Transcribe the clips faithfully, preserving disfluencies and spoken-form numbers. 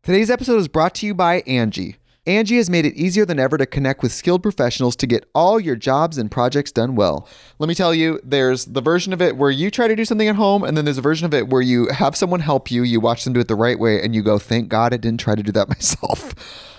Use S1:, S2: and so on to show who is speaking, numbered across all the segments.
S1: Today's episode is brought to you by Angie. Angie has made it easier than ever to connect with skilled professionals to get all your jobs and projects done well. Let me tell you, there's the version of it where you try to do something at home, and then there's a version of it where you have someone help you, you watch them do it the right way, and you go, thank God I didn't try to do that myself.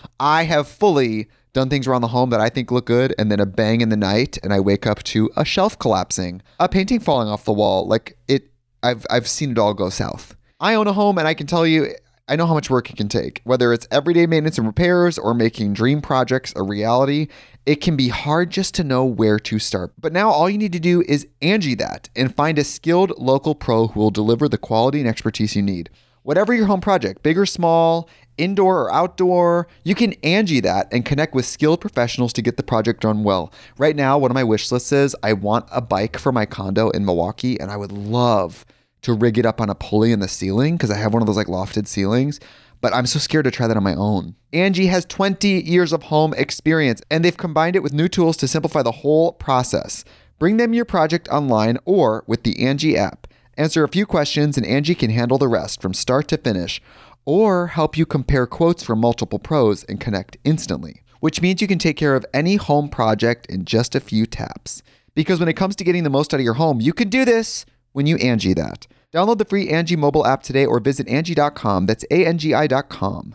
S1: I have fully done things around the home that I think look good, and then a bang in the night, and I wake up to a shelf collapsing, a painting falling off the wall. Like, it, I've I've seen it all go south. I own a home, and I can tell you, I know how much work it can take. Whether it's everyday maintenance and repairs or making dream projects a reality, it can be hard just to know where to start. But now all you need to do is Angie that and find a skilled local pro who will deliver the quality and expertise you need. Whatever your home project, big or small, indoor or outdoor, you can Angie that and connect with skilled professionals to get the project done well. Right now, one of my wish lists is I want a bike for my condo in Milwaukee, and I would love to rig it up on a pulley in the ceiling because I have one of those like lofted ceilings, but I'm so scared to try that on my own. Angie has twenty years of home experience, and they've combined it with new tools to simplify the whole process. Bring them your project online or with the Angie app. Answer a few questions and Angie can handle the rest from start to finish, or help you compare quotes from multiple pros and connect instantly, which means you can take care of any home project in just a few taps. Because when it comes to getting the most out of your home, you can do this when you Angie that. Download the free Angie mobile app today or visit Angie dot com. That's A N G I dot com.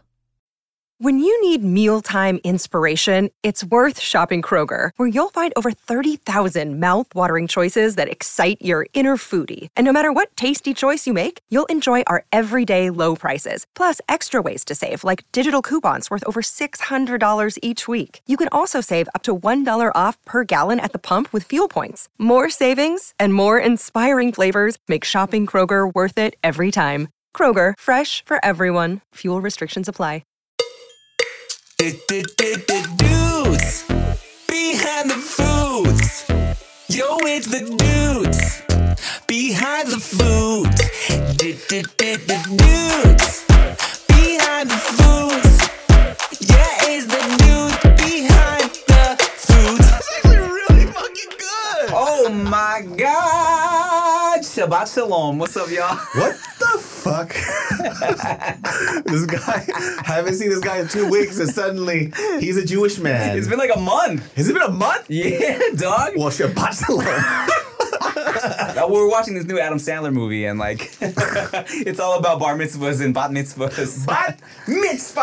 S2: When you need mealtime inspiration, it's worth shopping Kroger, where you'll find over thirty thousand mouth-watering choices that excite your inner foodie. And no matter what tasty choice you make, you'll enjoy our everyday low prices, plus extra ways to save, like digital coupons worth over six hundred dollars each week. You can also save up to one dollar off per gallon at the pump with fuel points. More savings and more inspiring flavors make shopping Kroger worth it every time. Kroger, fresh for everyone. Fuel restrictions apply.
S3: Dudes behind the foods. Yo, it's the dudes behind the foods. Dudes behind the foods. Yeah, it's the dudes behind the foods. That's actually really fucking good. Oh my God. Shabbat Shalom. What's up, y'all?
S4: What the fuck? This guy, I haven't seen this guy in two weeks, and suddenly he's a Jewish man.
S3: It's been like a month.
S4: Has it been a month?
S3: Yeah, dog.
S4: Well, Shabbat Shalom.
S3: We were watching this new Adam Sandler movie, and like, it's all about bar mitzvahs and bat mitzvahs.
S4: Bat mitzvah.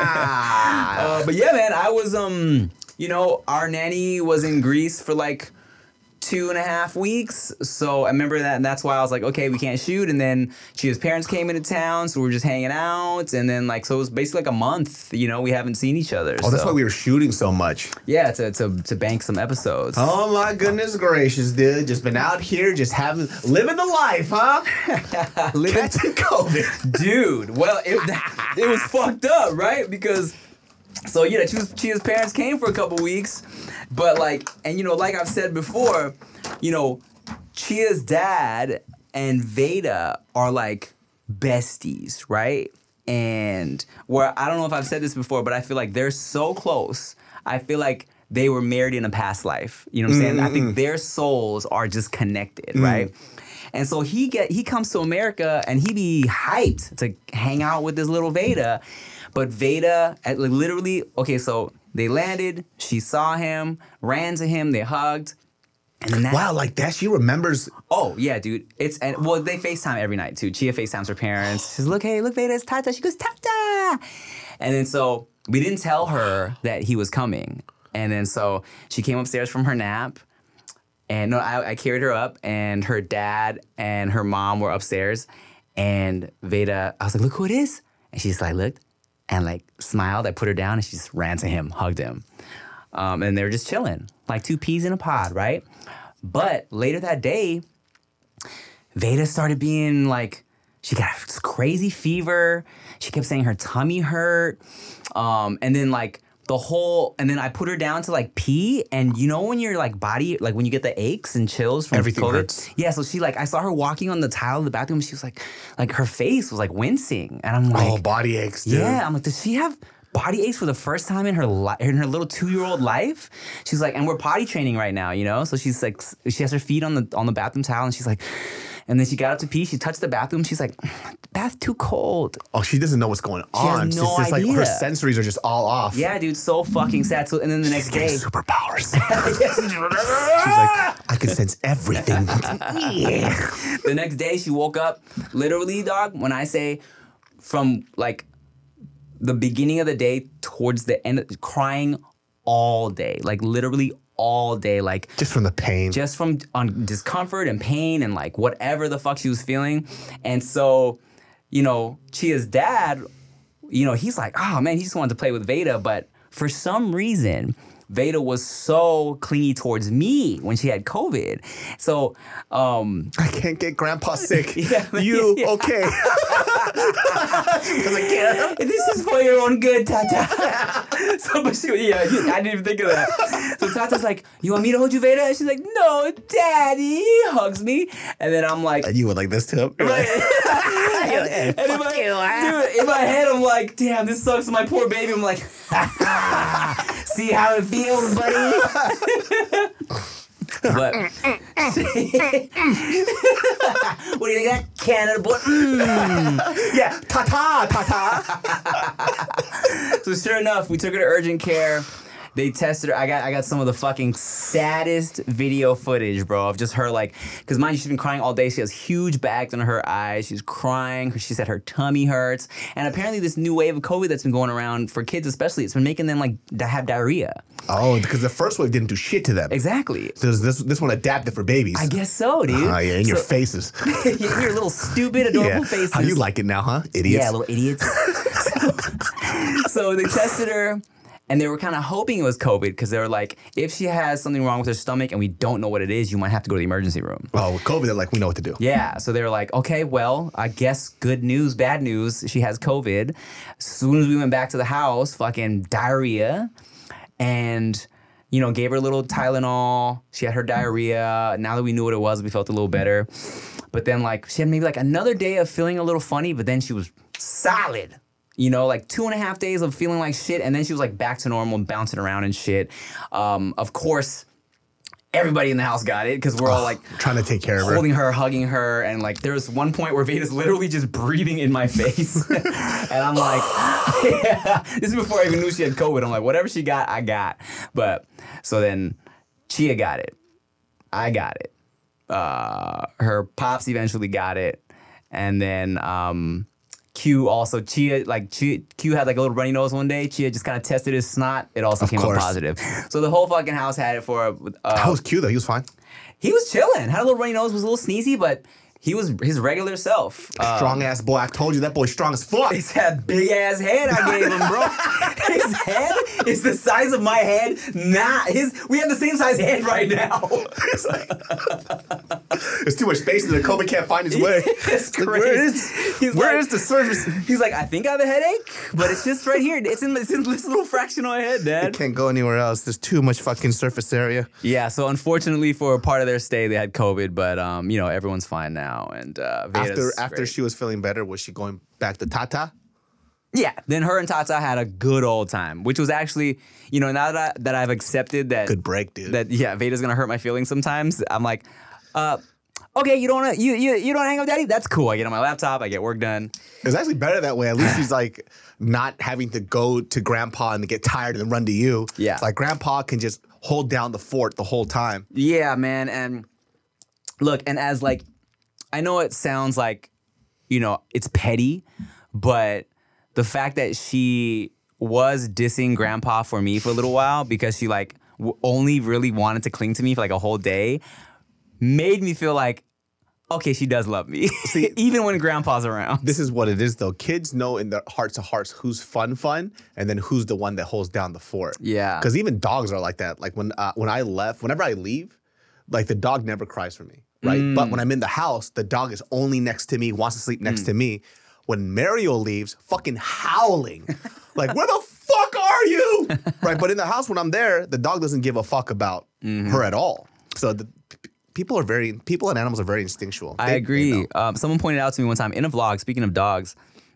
S3: uh, but yeah, man, I was um, you know, our nanny was in Greece for like two and a half weeks. So I remember that, and that's why I was like, okay, we can't shoot. And then Chia's parents came into town, so we were just hanging out. And then like, so it was basically like a month, you know, we haven't seen each other.
S4: Oh, that's
S3: so.
S4: why we were shooting so much.
S3: Yeah, to, to to bank some episodes.
S4: Oh my goodness gracious, dude. Just been out here, just having, living the life, huh?
S3: Living
S4: Catching COVID.
S3: Dude, well, it, it was fucked up, right? Because, so yeah, Chia's, Chia's parents came for a couple weeks. But like, and you know, like I've said before, you know, Chia's dad and Veda are like besties, right? And where, I don't know if I've said this before, but I feel like they're so close. I feel like they were married in a past life. You know what I'm saying? Mm-hmm. I think their souls are just connected, mm. right? And so he get he comes to America and he be hyped to hang out with this little Veda. But Veda, literally, okay, so they landed, she saw him, ran to him, they hugged. And then that,
S4: wow, like that, she remembers.
S3: Oh, yeah, dude. It's and well, they FaceTime every night, too. Chia FaceTimes her parents. She says, look, hey, look, Veda, it's Tata. She goes, Tata. And then so we didn't tell her that he was coming. And then so she came upstairs from her nap. And no, I, I carried her up, and her dad and her mom were upstairs. And Veda, I was like, look who it is. And she's like, looked. And like smiled, I put her down, and she just ran to him, hugged him. Um, and they were just chilling, like two peas in a pod, right? But later that day, Veda started being like, she got a crazy fever. She kept saying her tummy hurt. Um, and then like the whole, and then I put her down to like pee. And you know when your like body, like when you get the aches and chills from
S4: everything
S3: COVID?
S4: Hurts.
S3: Yeah, so she like, I saw her walking on the tile of the bathroom. And she was like, like her face was like wincing. And I'm like,
S4: oh, body aches, dude.
S3: Yeah, I'm like, does she have body aches for the first time in her li- in her little two-year-old life. She's like, and we're potty training right now, you know? So she's like, she has her feet on the on the bathroom towel, and she's like, and then she got up to pee. She touched the bathroom. She's like, bath too cold.
S4: Oh, she doesn't know what's going
S3: She has
S4: on.
S3: no
S4: it's just like her
S3: idea.
S4: sensories are just all off.
S3: Yeah, dude, so fucking sad. So, and then the next day,
S4: Superpowers. She's like, I can sense everything.
S3: the next day she woke up, literally, dog, when I say from like the beginning of the day towards the end, crying all day, like literally all day, like
S4: Just from the pain.
S3: just from on discomfort and pain and like whatever the fuck she was feeling. And so, you know, Chia's dad, you know, he's like, oh man, he just wanted to play with Veda. But for some reason, Veda was so clingy towards me when she had COVID. So, um,
S4: I can't get grandpa sick.
S3: Yeah,
S4: you,
S3: yeah.
S4: okay. Because I can't.
S3: this is for your own good, Tata. So, but she, yeah, I didn't even think of that. So Tata's like, you want me to hold you, Veda? And she's like, no, Daddy. Hugs me. And then I'm like,
S4: And you were like this too?
S3: right.
S4: You're like, hey,
S3: And in
S4: fuck
S3: my,
S4: you, huh?
S3: dude, in my head, I'm like, damn, this sucks for my poor baby. I'm like, see how it feels, buddy? But what do you think of that Canada boy? Mm.
S4: Yeah, ta-ta, ta-ta.
S3: So sure enough, we took her to urgent care. They tested her. I got I got some of the fucking saddest video footage, bro, of just her like, because mind you, she's been crying all day. She has huge bags under her eyes. She's crying. She said her tummy hurts. And apparently this new wave of COVID that's been going around for kids especially, it's been making them like to have diarrhea.
S4: Oh, because the first wave didn't do shit to them.
S3: Exactly.
S4: So this this one adapted for babies.
S3: I guess so, dude.
S4: Oh, yeah, in your
S3: So-
S4: faces.
S3: your little stupid, adorable
S4: Yeah.
S3: faces.
S4: How you like it now, huh? Idiots.
S3: Yeah, little idiots. So they tested her, and they were kind of hoping it was COVID because they were like, if she has something wrong with her stomach and we don't know what it is, you might have to go to the emergency room.
S4: Oh, with COVID, they're like, we know what to do.
S3: Yeah, so they were like, okay, well, I guess good news, bad news, she has COVID. As soon as we went back to the house, fucking diarrhea, and, you know, gave her a little Tylenol. She had her diarrhea. Now that we knew what it was, we felt a little better. But then, like, she had maybe like another day of feeling a little funny, but then she was solid. You know, like two and a half days of feeling like shit, and then she was like back to normal and bouncing around and shit. Um, of course, everybody in the house got it because we're all like
S4: Trying to take care of her.
S3: holding her, hugging her, and like there was one point where Veda's literally just breathing in my face, and I'm like, yeah. This is before I even knew she had COVID. I'm like, whatever she got, I got. But so then Chia got it, I got it. Uh, her pops eventually got it, and then. Um, Q also, Chia, like Chia, Q had like a little runny nose one day. Chia just kind of tested his snot. It also
S4: Of
S3: came
S4: course.
S3: up positive. So the whole fucking house had it for. Uh,
S4: That was cute though. He was fine.
S3: he was chilling. Had a little runny nose, was a little sneezy, but he was his regular self. Uh,
S4: Strong ass boy. I told you that boy's strong as fuck.
S3: It's that big ass head I gave him, bro. His head is the size of my head. Nah, his we have the same size head right now.
S4: It's like, there's too much space and the COVID can't find his way.
S3: It's
S4: Like,
S3: crazy.
S4: where is,
S3: He's
S4: where
S3: like-
S4: is the surface?
S3: He's like, I think I have a headache, but it's just right here. It's in, it's in this little fraction of my head, Dad.
S4: Can't go anywhere else. There's too much fucking surface area.
S3: Yeah, so unfortunately for a part of their stay, they had COVID, but um, you know, everyone's fine now. And uh,
S4: After
S3: Veda's
S4: after
S3: great.
S4: she was feeling better, was she going back to Tata?
S3: Yeah, then her and Tata had a good old time, which was actually, you know, now that I, that I've accepted that
S4: Good break, dude.
S3: that yeah, Veda's gonna hurt my feelings sometimes. I'm like, uh, okay, you don't wanna you you you don't hang out with Daddy? That's cool. I get on my laptop, I get work done.
S4: It's actually better that way. At least she's like not having to go to grandpa and get tired and then run to you.
S3: Yeah.
S4: Like grandpa can just hold down the fort the whole time.
S3: Yeah, man, and look, and as like, I know it sounds like, you know, it's petty, but the fact that she was dissing grandpa for me for a little while because she like w- only really wanted to cling to me for like a whole day made me feel like, okay, she does love me. See, even when grandpa's around.
S4: This is what it is though. Kids know in their hearts of hearts who's fun fun and then who's the one that holds down the fort.
S3: Yeah.
S4: Because even dogs are like that. Like when uh, when I left, whenever I leave, like the dog never cries for me. Right.
S3: Mm.
S4: But when I'm in the house, the dog is only next to me, wants to sleep next
S3: Mm.
S4: to me. When Mario leaves, fucking howling. Like, where the fuck are you? Right. But in the house when I'm there, the dog doesn't give a fuck about
S3: Mm-hmm.
S4: her at all. So the p- people are very people and animals are very instinctual.
S3: I
S4: They- they
S3: agree.
S4: know.
S3: Um, someone pointed out to me one time in a vlog, speaking of dogs,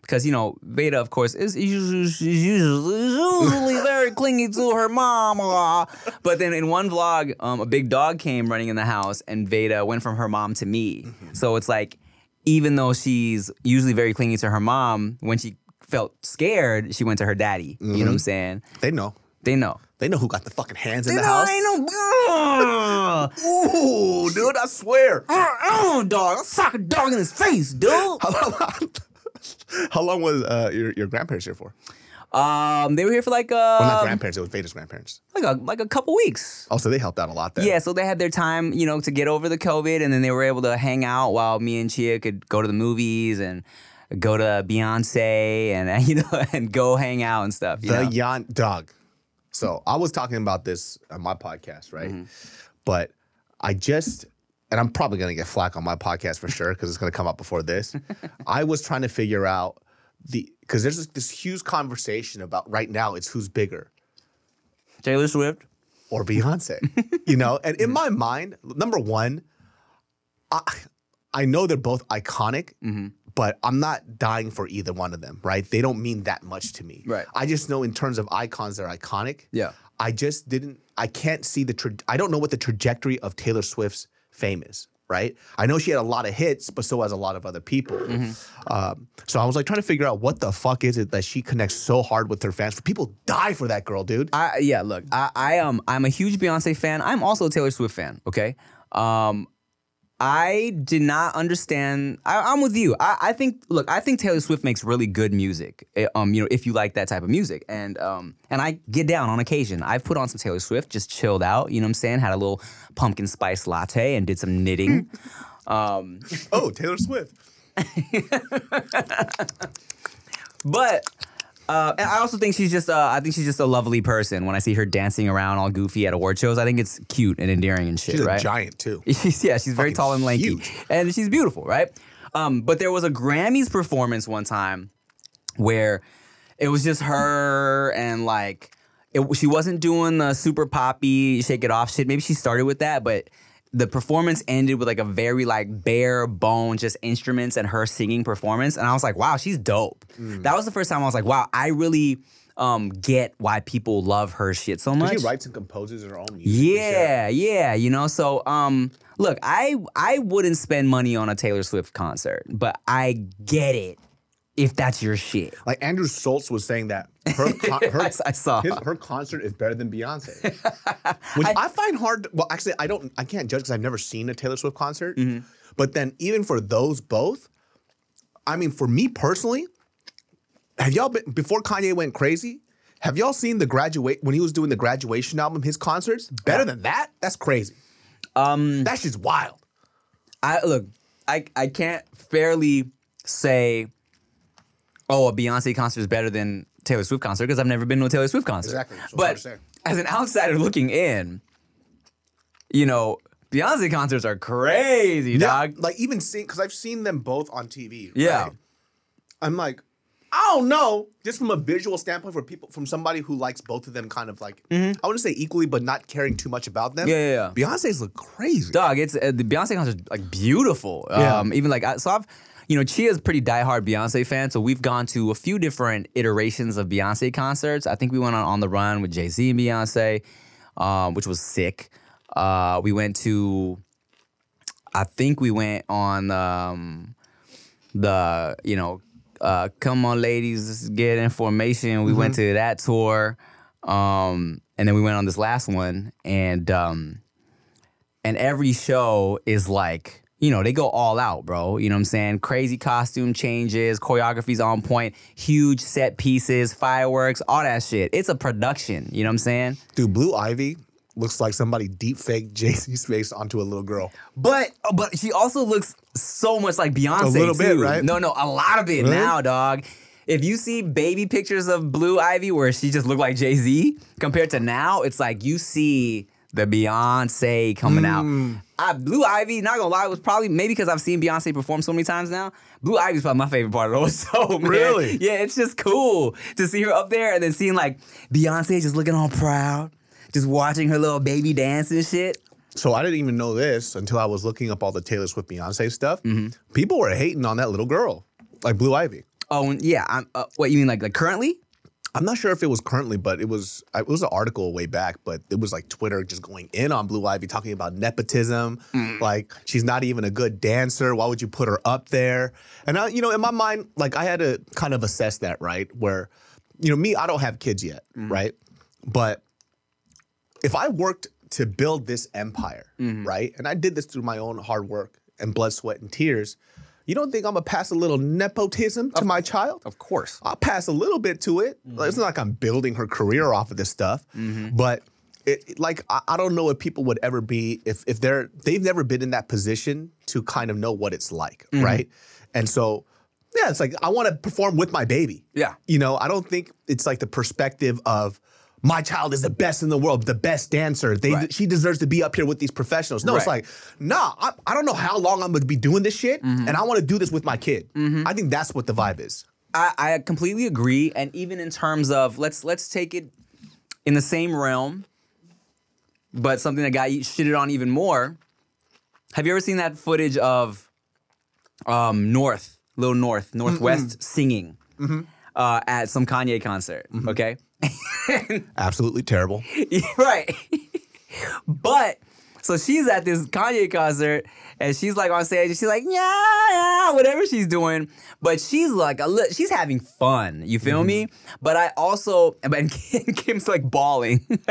S3: because, you know, Veda, of course, is usually, she's usually, usually very clingy to her mom. uh. But then in one vlog, um, a big dog came running in the house, and Veda went from her mom to me. Mm-hmm. So it's like, even though she's usually very clingy to her mom, when she felt scared, she went to her daddy. Mm-hmm. You know what I'm saying?
S4: They know.
S3: They know.
S4: They know who got the fucking hands
S3: they
S4: in the
S3: know,
S4: house.
S3: They know.
S4: Ooh, dude, I swear.
S3: Oh, dog. I'll sock a dog in his face, dude.
S4: How long, how long was uh, your, your grandparents here for?
S3: Um, they were here for like uh,
S4: well, not grandparents. It was Veda's grandparents.
S3: Like a like a couple weeks.
S4: Oh, so they helped out a lot there.
S3: Yeah, so they had their time, you know, to get over the COVID, and then they were able to hang out while me and Chia could go to the movies and go to Beyonce and you know and go hang out and stuff. You
S4: the
S3: know?
S4: Yon dog. So I was talking about this on my podcast, right? Mm-hmm. But I just, and I'm probably gonna get flack on my podcast for sure because it's gonna come out before this. I was trying to figure out the because there's this, this huge conversation about right now. It's who's bigger,
S3: Taylor Swift
S4: or Beyonce, you know? And in my mind, number one, I, I know they're both iconic, mm-hmm. but I'm not dying for either one of them, right? They don't mean that much to me.
S3: Right.
S4: I just know in terms of icons, they're iconic.
S3: Yeah.
S4: I just didn't, I can't see the, tra- I don't know what the trajectory of Taylor Swift's fame is, right? I know she had a lot of hits, but so has a lot of other people. Mm-hmm. Um, so I was like trying to figure out what the fuck is it that she connects so hard with her fans. People die for that girl, dude.
S3: I, yeah, look, I, I um, I'm a huge Beyonce fan. I'm also a Taylor Swift fan. Okay, um, I did not understand. I, I'm with you. I, I think. Look, I think Taylor Swift makes really good music. Um, you know, if you like that type of music, and um, and I get down on occasion. I've put on some Taylor Swift, just chilled out. You know what I'm saying? Had a little pumpkin spice latte and did some knitting. um,
S4: oh, Taylor Swift.
S3: But. Uh, and I also think she's just, uh, I think she's just a lovely person. When I see her dancing around all goofy at award shows, I think it's cute and endearing and shit,
S4: she's
S3: right?
S4: She's a giant, too.
S3: she's, yeah, she's very
S4: Fucking
S3: tall and lanky.
S4: huge.
S3: And she's beautiful, right? Um, but there was a Grammys performance one time where it was just her and, like, it, she wasn't doing the super poppy, shake it off shit. Maybe she started with that, but the performance ended with like a very like bare bone, just instruments and her singing performance. And I was like, wow, she's dope. Mm. That was the first time I was like, wow, I really um, get why people love her shit so much.
S4: She writes and composes her own music.
S3: Yeah, yeah, you know. So um, look, I I wouldn't spend money on a Taylor Swift concert, but I get it if that's your shit.
S4: Like Andrew Schultz was saying that her con- her,
S3: I, I saw
S4: his, her concert is better than Beyonce, which I, I find hard. To, well, actually, I don't. I can't judge because I've never seen a Taylor Swift concert. Mm-hmm. But then, even for those both, I mean, for me personally, have y'all been before Kanye went crazy? Have y'all seen the graduate when he was doing the graduation album? His concerts better yeah. than that. That's crazy. Um, that's just wild.
S3: I look. I I can't fairly say, oh, a Beyonce concert is better than Taylor Swift concert because I've never been to a Taylor Swift concert.
S4: Exactly. So
S3: but as an outsider looking in, you know, Beyonce concerts are crazy,
S4: yeah,
S3: dog.
S4: Like even seeing, because I've seen them both on T V.
S3: Yeah.
S4: Right? I'm like, I don't know, just from a visual standpoint for people, from somebody who likes both of them kind of like, mm-hmm. I wouldn't say equally, but not caring too much about them.
S3: Yeah, yeah, yeah.
S4: Beyonce's look crazy.
S3: Dog, it's uh, the Beyonce concert's like beautiful.
S4: Yeah.
S3: Um, even like, I, so I've, you know, Chia's a pretty diehard Beyonce fan, so we've gone to a few different iterations of Beyonce concerts. I think we went on On the Run with Jay-Z and Beyonce, um, which was sick. Uh, we went to, I think we went on um, the, you know, uh, Come On Ladies, Let's Get Information. We mm-hmm. went to that tour, um, and then we went on this last one, and um, and every show is like, you know, they go all out, bro. You know what I'm saying? Crazy costume changes, choreography's on point, huge set pieces, fireworks, all that shit. It's a production, you know what I'm saying?
S4: Dude, Blue Ivy looks like somebody deep fake Jay-Z's face onto a little girl.
S3: But but she also looks so much like Beyonce,
S4: a little
S3: too.
S4: bit, right?
S3: No, no, a lot of it
S4: really?
S3: now, dog. If you see baby pictures of Blue Ivy where she just looked like Jay-Z, compared to now, it's like you see the Beyonce coming mm. out. I, Blue Ivy, not gonna lie, was probably, maybe because I've seen Beyonce perform so many times now, Blue Ivy's probably my favorite part of the whole show, man.
S4: Really?
S3: Yeah, it's just cool to see her up there and then seeing like Beyonce just looking all proud, just watching her little baby dance and shit.
S4: So I didn't even know this until I was looking up all the Taylor Swift Beyonce stuff. Mm-hmm. People were hating on that little girl, like Blue Ivy.
S3: Oh yeah. I'm, uh, what you mean like like currently?
S4: I'm not sure if it was currently, but it was it was an article way back, but it was like Twitter just going in on Blue Ivy, talking about nepotism. Mm. Like, she's not even a good dancer. Why would you put her up there? And, I, you know, in my mind, like, I had to kind of assess that, right? Where, you know, me, I don't have kids yet, mm. right? But if I worked to build this empire, mm-hmm. right? And I did this through my own hard work and blood, sweat, and tears. You don't think I'm gonna pass a little nepotism to
S3: of,
S4: my child?
S3: Of course.
S4: I'll pass a little bit to it. Mm-hmm. It's not like I'm building her career off of this stuff. Mm-hmm. But it, like, I, I don't know if people would ever be, if if they're, they've never been in that position to kind of know what it's like, mm-hmm. right? And so, yeah, it's like, I want to perform with my baby.
S3: Yeah.
S4: You know, I don't think it's like the perspective of, my child is the best in the world, the best dancer. They, right. She deserves to be up here with these professionals. No, right. It's like, nah, I, I don't know how long I'm gonna be doing this shit, mm-hmm. and I wanna do this with my kid. Mm-hmm. I think that's what the vibe is.
S3: I, I completely agree, and even in terms of, let's let's take it in the same realm, but something that got shitted on even more. Have you ever seen that footage of um, North, Lil North, Northwest mm-hmm. singing mm-hmm. Uh, at some Kanye concert, mm-hmm. okay?
S4: Absolutely terrible.
S3: Right. But, so she's at this Kanye concert, and she's like on stage, and she's like, yeah, yeah, whatever she's doing. But she's like, a li- she's having fun. You feel mm-hmm. me? But I also, and Kim's like bawling. My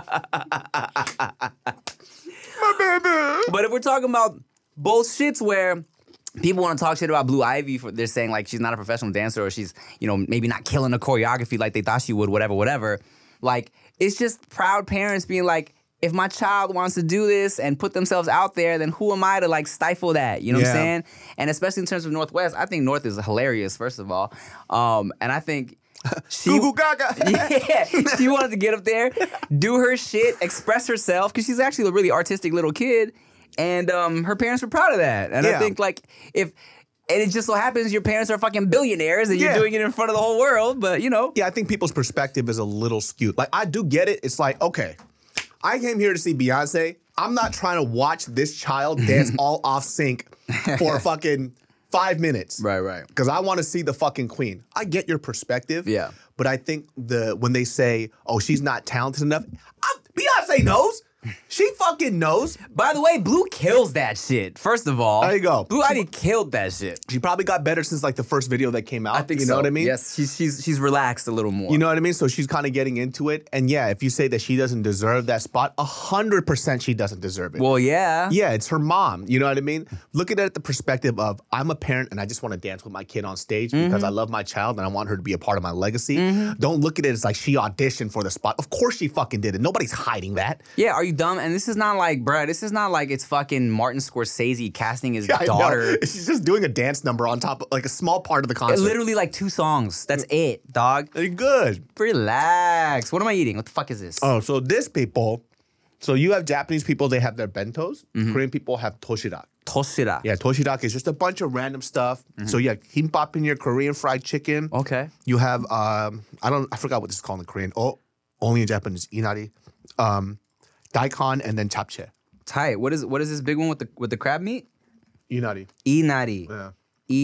S3: baby. But if we're talking about both shits where people want to talk shit about Blue Ivy, for they're saying like she's not a professional dancer, or she's, you know, maybe not killing the choreography like they thought she would, whatever, whatever. Like, it's just proud parents being like, if my child wants to do this and put themselves out there, then who am I to like stifle that? You know yeah. what I'm saying? And especially in terms of Northwest, I think North is hilarious, first of all. Um, and I think she,
S4: Google Gaga.
S3: Yeah, she wanted to get up there, do her shit, express herself, because she's actually a really artistic little kid. And um, her parents were proud of that. And yeah. I think, like, if... And it just so happens your parents are fucking billionaires and yeah. you're doing it in front of the whole world, but, you know.
S4: Yeah, I think people's perspective is a little skewed. Like, I do get it. It's like, okay, I came here to see Beyonce. I'm not trying to watch this child dance all off sync for fucking five minutes.
S3: Right, right.
S4: Because I want to see the fucking queen. I get your perspective.
S3: Yeah.
S4: But I think the when they say, oh, she's not talented enough, I, Beyonce knows. She fucking knows.
S3: By the way, Blue kills that shit. First of all,
S4: there you go.
S3: Blue Ivy killed that shit.
S4: She probably got better since like the first video that came out.
S3: I think
S4: you
S3: so.
S4: know what I mean?
S3: Yes, she's she's she's relaxed a little more.
S4: You know what I mean? So she's kind of getting into it. And yeah, if you say that she doesn't deserve that spot, a hundred percent she doesn't deserve it.
S3: Well, yeah,
S4: yeah, it's her mom. You know what I mean? Look at it at the perspective of I'm a parent and I just want to dance with my kid on stage mm-hmm. because I love my child and I want her to be a part of my legacy. Mm-hmm. Don't look at it as like she auditioned for the spot. Of course she fucking did it. Nobody's hiding that.
S3: Yeah, are you dumb? And this is not like, bruh, this is not like it's fucking Martin Scorsese casting his yeah, daughter.
S4: She's just doing a dance number on top of like a small part of the concert.
S3: It's literally like two songs. That's it, dog.
S4: They're good.
S3: Relax. What am I eating? What the fuck is this?
S4: Oh, so this people, so you have Japanese people, they have their bentos. Mm-hmm. Korean people have toshirak.
S3: Toshirak.
S4: Yeah, toshirak is just a bunch of random stuff. Mm-hmm. So yeah, kimbap in your Korean fried chicken.
S3: Okay.
S4: You have, um, I don't, I forgot what this is called in Korean. Oh, only in Japanese, inari. Um, daikon and then japchae.
S3: Tight. What is what is this big one with the with the crab meat?
S4: Inari.
S3: Inari.
S4: Yeah.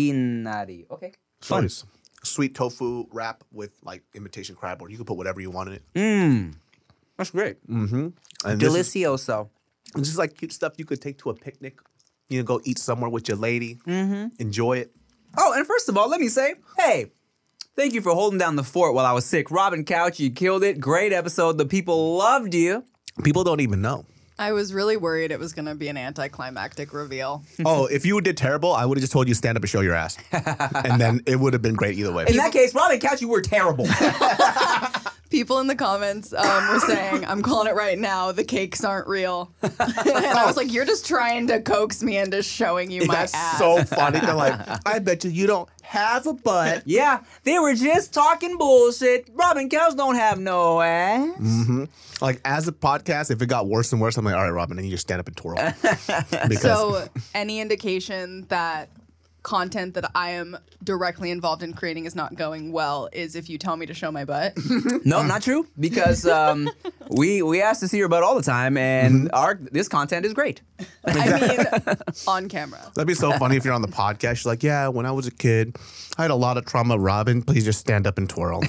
S3: Inari. Okay.
S4: So fun. It's sweet tofu wrap with like imitation crab, or you can put whatever you want in it.
S3: Mmm. That's great.
S4: Mm-hmm. And
S3: Delicioso.
S4: This is, this is like cute stuff you could take to a picnic. You know, go eat somewhere with your lady.
S3: Mm-hmm.
S4: Enjoy it.
S3: Oh, and first of all, let me say, hey, thank you for holding down the fort while I was sick. Robin Couch, you killed it. Great episode. The people loved you.
S4: People don't even know.
S5: I was really worried it was going to be an anticlimactic reveal.
S4: Oh, if you did terrible, I would have just told you to stand up and show your ass. And then it would have been great either way.
S3: In that case, Robin Couch, you were terrible.
S5: People in the comments um, were saying, I'm calling it right now, the cakes aren't real. And I was like, you're just trying to coax me into showing you my
S4: That's
S5: ass.
S4: That's so funny. They're like, I bet you you don't have a butt.
S3: Yeah, they were just talking bullshit. Robin Couch don't have no ass.
S4: Mm-hmm. Like, as a podcast, if it got worse and worse, I'm like, all right, Robin, I need you to stand up and twirl.
S5: Because so, any indication that content that I am directly involved in creating is not going well is if you tell me to show my butt?
S3: No, not true. Because um, we we ask to see your butt all the time, and our this content is great.
S5: I mean, on camera.
S4: That'd be so funny if you're on the podcast. You're like, yeah, when I was a kid, I had a lot of trauma. Robin, please just stand up and twirl.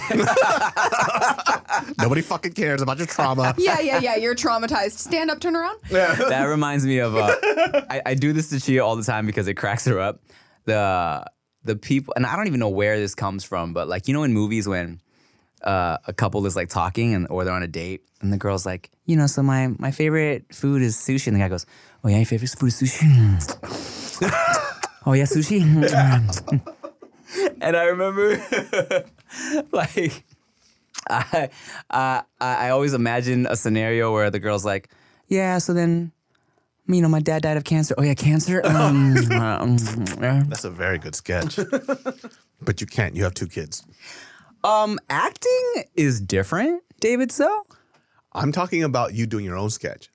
S4: Nobody fucking cares about your trauma.
S5: Yeah, yeah, yeah. You're traumatized. Stand up, turn around.
S3: That reminds me of, uh, I, I do this to Chia all the time because it cracks her up. The the people, and I don't even know where this comes from, but like, you know in movies when uh, a couple is like talking and or they're on a date and the girl's like, you know, so my, my favorite food is sushi. And the guy goes, oh yeah, your favorite food is sushi? Oh yeah, sushi? And I remember like, I, I I always imagine a scenario where the girl's like, yeah, so then, you know, my dad died of cancer. Oh yeah, cancer? Um, um,
S4: That's a very good sketch. But you can't. You have two kids.
S3: um, acting is different, David, so?
S4: I'm talking about you doing your own sketch.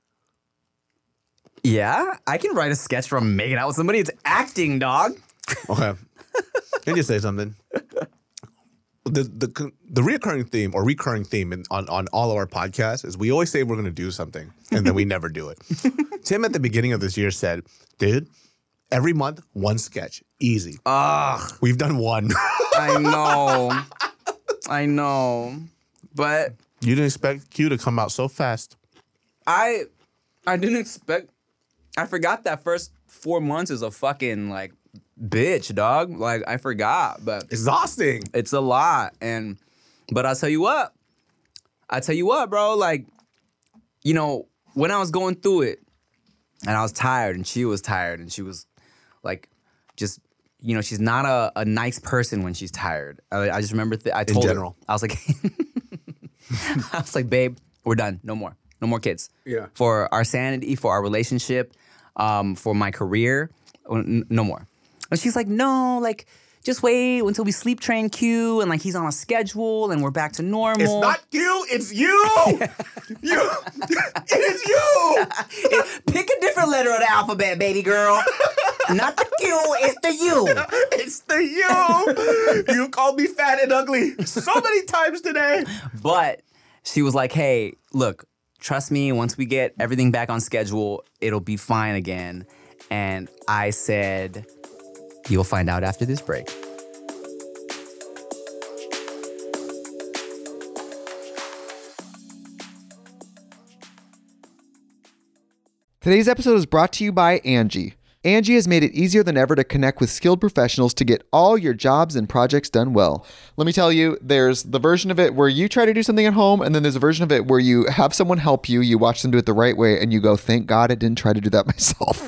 S3: Yeah, I can write a sketch from making out with somebody. It's acting, dog.
S4: Okay. Can you say something? The the the reoccurring theme or recurring theme in, on, on all of our podcasts is we always say we're going to do something and then we never do it. Tim at the beginning of this year said, dude, every month, one sketch. Easy.
S3: Ugh.
S4: We've done one.
S3: I know. I know. But
S4: You didn't expect Q to come out so fast.
S3: I I didn't expect, I forgot that first four months is a fucking like bitch, dog. Like I forgot, but
S4: Exhausting.
S3: it's a lot. And but I'll tell you what, I tell you what, bro, like, you know, when I was going through it and I was tired and she was tired and she was like, just, you know, she's not a, a nice person when she's tired. I, I just remember, th- I told
S4: general.
S3: her, I was like, I was like, babe, we're done. No more. No more kids.
S4: Yeah.
S3: For our sanity, for our relationship, um, for my career, n- no more. And she's like, no, like, just wait until we sleep train Q and like he's on a schedule and we're back to normal.
S4: It's not you, it's you. You. It is you.
S3: Pick a different letter of the alphabet, baby girl. Not the Q, it's the U.
S4: It's the you. You called me fat and ugly so many times today.
S3: But she was like, hey, look, trust me, once we get everything back on schedule, it'll be fine again. And I said, you'll find out after this break.
S1: Today's episode is brought to you by Angie. Angie has made it easier than ever to connect with skilled professionals to get all your jobs and projects done well. Let me tell you, there's the version of it where you try to do something at home, and then there's a version of it where you have someone help you, you watch them do it the right way, and you go, thank God I didn't try to do that myself.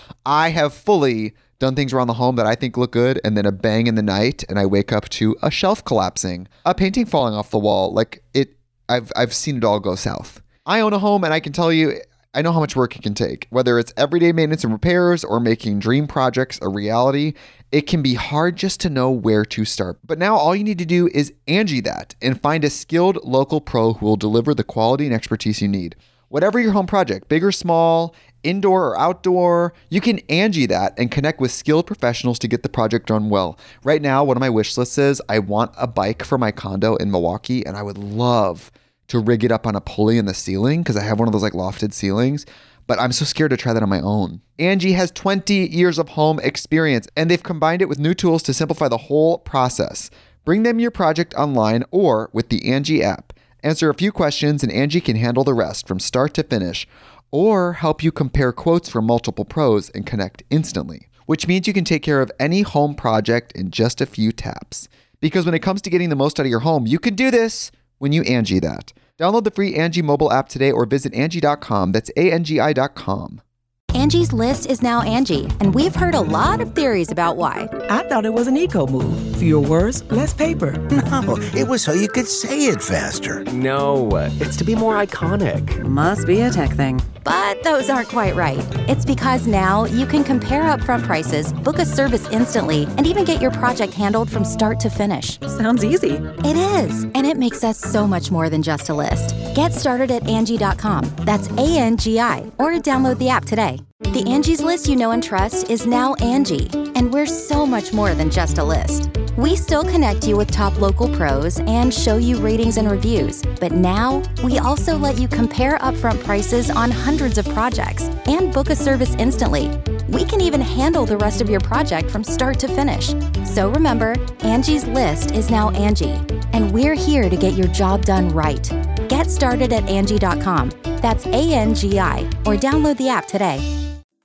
S1: I have fully done things around the home that I think look good, and then a bang in the night, and I wake up to a shelf collapsing, a painting falling off the wall. Like it, I've I've seen it all go south. I own a home, and I can tell you, I know how much work it can take. Whether it's everyday maintenance and repairs or making dream projects a reality, it can be hard just to know where to start. But now all you need to do is Angie that and find a skilled local pro who will deliver the quality and expertise you need. Whatever your home project, big or small, indoor or outdoor, you can Angie that and connect with skilled professionals to get the project done well. Right now, one of my wish lists is I want a bike for my condo in Milwaukee, and I would love to rig it up on a pulley in the ceiling because I have one of those like lofted ceilings, but I'm so scared to try that on my own. Angie has twenty years of home experience, and they've combined it with new tools to simplify the whole process. Bring them your project online or with the Angie app. Answer a few questions and Angie can handle the rest from start to finish, or help you compare quotes from multiple pros and connect instantly, which means you can take care of any home project in just a few taps. Because when it comes to getting the most out of your home, you can do this when you Angie that. Download the free Angie mobile app today or visit Angie dot com. That's A N G I dot com.
S6: Angie's List is now Angie, and we've heard a lot of theories about why.
S7: I thought it was an eco move. Fewer words, less paper.
S8: No, it was so you could say it faster.
S9: No, it's to be more iconic.
S7: Must be a tech thing.
S6: But those aren't quite right. It's because now you can compare upfront prices, book a service instantly, and even get your project handled from start to finish.
S7: Sounds easy.
S6: It is, and it makes us so much more than just a list. Get started at Angie dot com. That's A N G I, or download the app today. The Angie's List you know and trust is now Angie, and we're so much more than just a list. We still connect you with top local pros and show you ratings and reviews, but now we also let you compare upfront prices on hundreds of projects and book a service instantly. We can even handle the rest of your project from start to finish. So remember, Angie's List is now Angie, and we're here to get your job done right. Get started at Angie dot com. That's A N G I, or download the app today.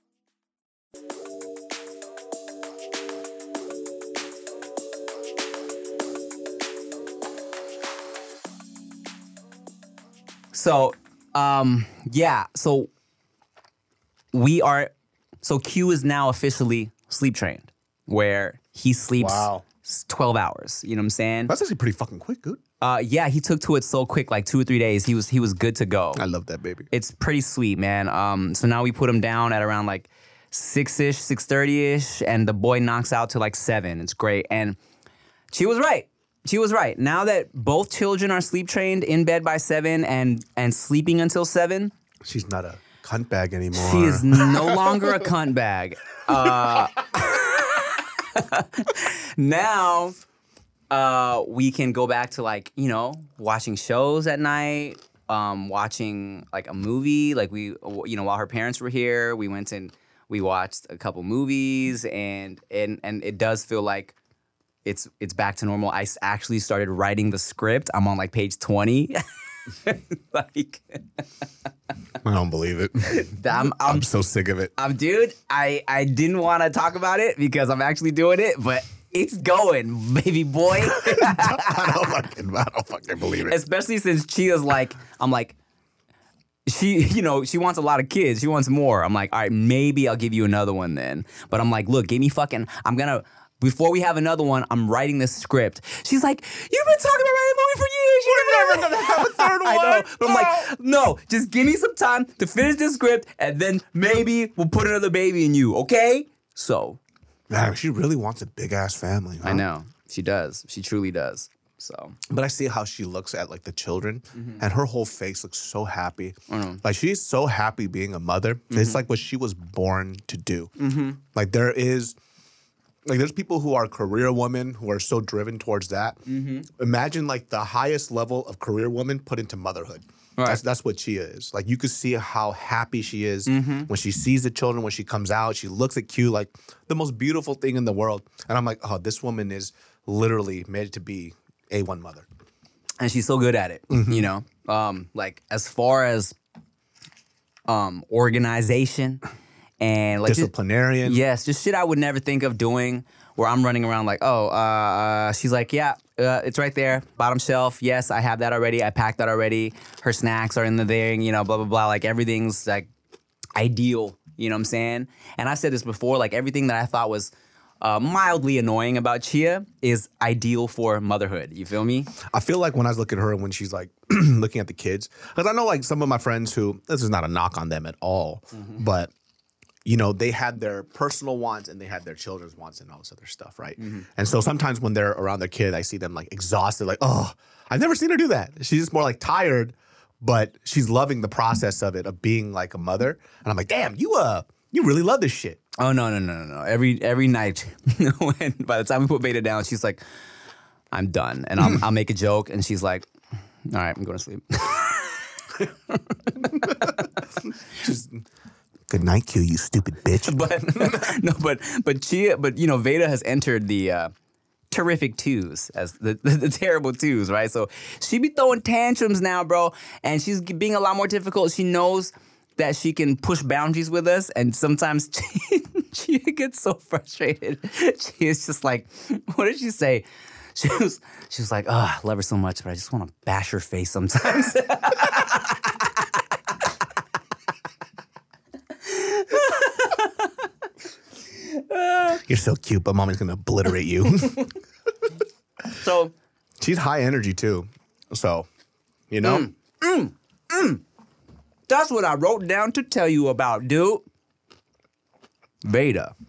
S3: So, um, yeah. So we are. So Q is now officially sleep trained, where he sleeps
S4: Wow.
S3: twelve hours. You know what I'm saying?
S4: That's actually pretty fucking quick, dude.
S3: Uh, yeah, he took to it so quick, like two or three days. He was he was good to go.
S4: I love that baby.
S3: It's pretty sweet, man. Um, so now we put him down at around like six-ish, six thirty-ish, and the boy knocks out to like seven. It's great. And she was right. She was right. Now that both children are sleep trained, in bed by seven, and and sleeping until seven,
S4: She's not a cunt bag anymore.
S3: she is no longer a cunt bag. Uh, now uh, we can go back to like, you know, watching shows at night, um, watching like a movie. Like we, you know, while her parents were here, we went and we watched a couple movies, and and and it does feel like it's it's back to normal. I s- actually started writing the script. I'm on like page twenty. Like,
S4: I don't believe it.
S3: I'm, I'm
S4: I'm so sick of it.
S3: Um, dude, I, I didn't want to talk about it because I'm actually doing it, but it's going, baby boy.
S4: I don't fucking, I don't fucking believe it.
S3: Especially since Chia's like, I'm like, she, you know, she wants a lot of kids. She wants more. I'm like, all right, maybe I'll give you another one then. But I'm like, look, give me fucking, I'm gonna, before we have another one, I'm writing this script. She's like, you've been talking about writing a movie for years. You're never gonna have a third one. I know. But I'm like, no, just give me some time to finish this script, and then maybe we'll put another baby in you, okay? So.
S4: Man, she really wants a big ass family. Huh?
S3: I know. She does. She truly does. So.
S4: But I see how she looks at like the children,
S3: Mm-hmm.
S4: and her whole face looks so happy.
S3: I know.
S4: Like she's so happy being a mother.
S3: Mm-hmm.
S4: It's like what she was born to do. Like there is, like there's people who are career women who are so driven towards that.
S3: Mm-hmm.
S4: Imagine like the highest level of career woman put into motherhood.
S3: Right.
S4: That's that's what Chia is. Like you could see how happy she is
S3: Mm-hmm.
S4: when she sees the children, when she comes out, she looks at Q like the most beautiful thing in the world. And I'm like, oh, this woman is literally made to be A one mother.
S3: And she's so good at it,
S4: Mm-hmm.
S3: you know? Um, like, as far as um, organization and like just-
S4: Disciplinarian.
S3: yes, just shit I would never think of doing, where I'm running around like, oh, uh, uh, she's like, yeah, uh, it's right there, bottom shelf. Yes, I have that already. I packed that already. Her snacks are in the thing, you know, blah, blah, blah. Like, everything's like ideal, you know what I'm saying? And I've said this before, like, everything that I thought was uh, mildly annoying about Chia is ideal for motherhood. You feel me?
S4: I feel like when I look at her when she's like looking at the kids, because I know like some of my friends who, this is not a knock on them at all,
S3: Mm-hmm.
S4: but you know, they had their personal wants and they had their children's wants and all this other stuff, right?
S3: Mm-hmm.
S4: And so sometimes when they're around their kid, I see them like exhausted, like, oh, I've never seen her do that. She's just more like tired, but she's loving the process of it, of being like a mother. And I'm like, damn, you uh, you really love this shit.
S3: Oh no no no no no! Every every night, when by the time we put Veda down, she's like, "I'm done," and I'll I'll make a joke, and she's like, "All right, I'm going to sleep."
S4: Just, good night, Q, you stupid bitch.
S3: But no, but but Chia, but you know, Veda has entered the uh, terrific twos as the, the the terrible twos, right? So she be throwing tantrums now, bro, and she's being a lot more difficult. She knows that she can push boundaries with us, and sometimes she, she gets so frustrated. She is just like, what did she say? She was, she was like, oh, I love her so much, but I just want to bash her face sometimes.
S4: You're so cute, but mommy's gonna obliterate you.
S3: So
S4: she's high energy too. So, you know?
S3: Mm, mm, mm. That's what I wrote down to tell you about, dude. Veda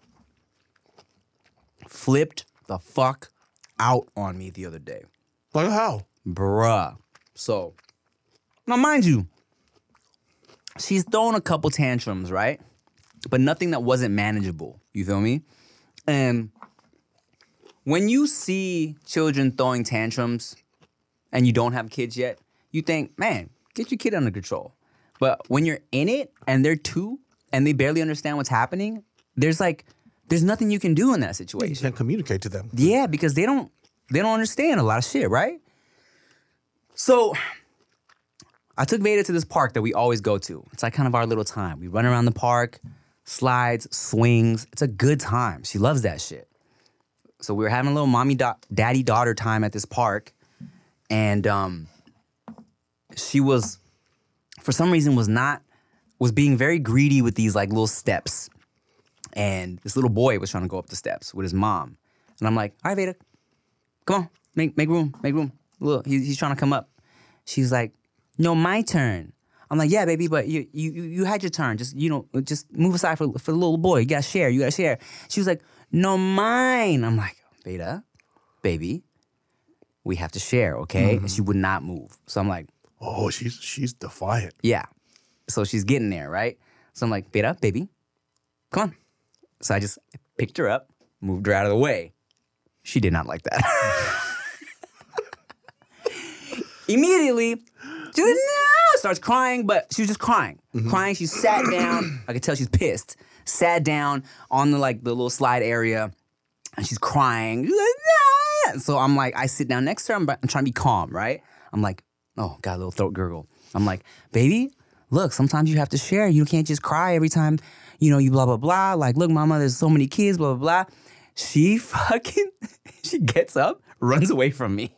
S3: flipped the fuck out on me the other day.
S4: Like how?
S3: Bruh. So, now mind you, she's throwing a couple tantrums, right? but nothing that wasn't manageable. You feel me? And when you see children throwing tantrums and you don't have kids yet, you think, man, get your kid under control. But when you're in it and they're two and they barely understand what's happening, there's like, there's nothing you can do in that situation.
S4: You can't communicate to them.
S3: Yeah, because they don't, they don't understand a lot of shit, right? So I took Veda to this park that we always go to. It's like kind of our little time. We run around the park, slides, swings. It's a good time. She loves that shit. So we were having a little mommy, do- daddy, daughter time at this park. And um, she was, for some reason, was not, was being very greedy with these like little steps. And this little boy was trying to go up the steps with his mom. And I'm like, all right, Veda, come on, make make room, make room. Look, he, he's trying to come up. She's like, no, my turn. I'm like, yeah, baby, but you you you had your turn. Just, you know, just move aside for, for the little boy. You gotta share, you gotta share. She was like, no, mine. I'm like, Veda, baby, we have to share, okay? Mm-hmm. And she would not move. So I'm like,
S4: oh, she's she's defiant.
S3: Yeah. So she's getting there, right? So I'm like, Veda, baby, come on. So I just picked her up, moved her out of the way. She did not like that. Immediately, she was like, no, starts crying, but she was just crying. Mm-hmm. Crying, she sat down. I could tell she's pissed. Sat down on the like the little slide area, and she's crying. She's like, nah. So I'm like, I sit down next to her. I'm, I'm trying to be calm, right? I'm like, oh, got a little throat gurgle. I'm like, baby, look, sometimes you have to share. You can't just cry every time, you know, you blah, blah, blah. Like, look, mama, there's so many kids, blah, blah, blah. She fucking, she gets up, runs away from me.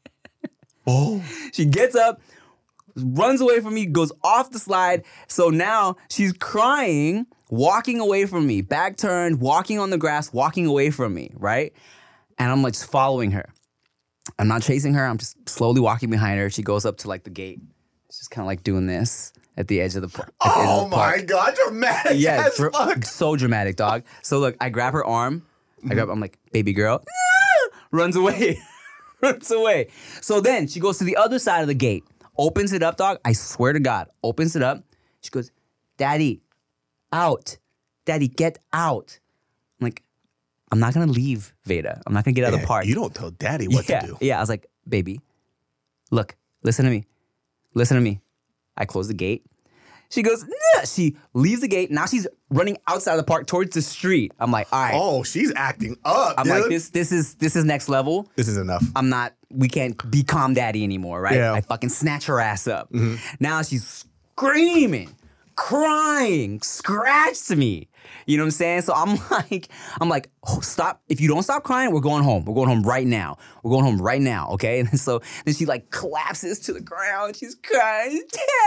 S3: Oh. She gets up, runs away from me, goes off the slide. So now she's crying, walking away from me, back turned, walking on the grass, walking away from me, right? And I'm like just following her. I'm not chasing her. I'm just slowly walking behind her. She goes up to like the gate. It's just kind of like doing this at the edge of the, par- at the edge
S4: Oh
S3: of the park.
S4: my God, dramatic
S3: Yeah,
S4: as
S3: dr-
S4: fuck.
S3: so dramatic, dog. So look, I grab her arm. I grab, I'm like, baby girl. Runs away. Runs away. So then she goes to the other side of the gate, opens it up, dog. I swear to God, opens it up. She goes, Daddy, out. Daddy, get out. I'm like, I'm not gonna leave, Veda. I'm not gonna get out of the park.
S4: You don't tell daddy what
S3: yeah,
S4: to do.
S3: Yeah, I was like, baby, look, listen to me. Listen to me. I close the gate. She goes, nah. She leaves the gate. Now she's running outside of the park towards the street. I'm like, all right.
S4: Oh, she's acting up,
S3: I'm
S4: dude.
S3: like, this this is this is next level.
S4: This is enough.
S3: I'm not, we can't be calm daddy anymore, right?
S4: Yeah.
S3: I fucking snatch her ass up.
S4: Mm-hmm.
S3: Now she's screaming, crying, scratched me. You know what I'm saying? So I'm like, I'm like, oh, stop. If you don't stop crying, we're going home. We're going home right now. We're going home right now, okay? And so then she like collapses to the ground. She's crying,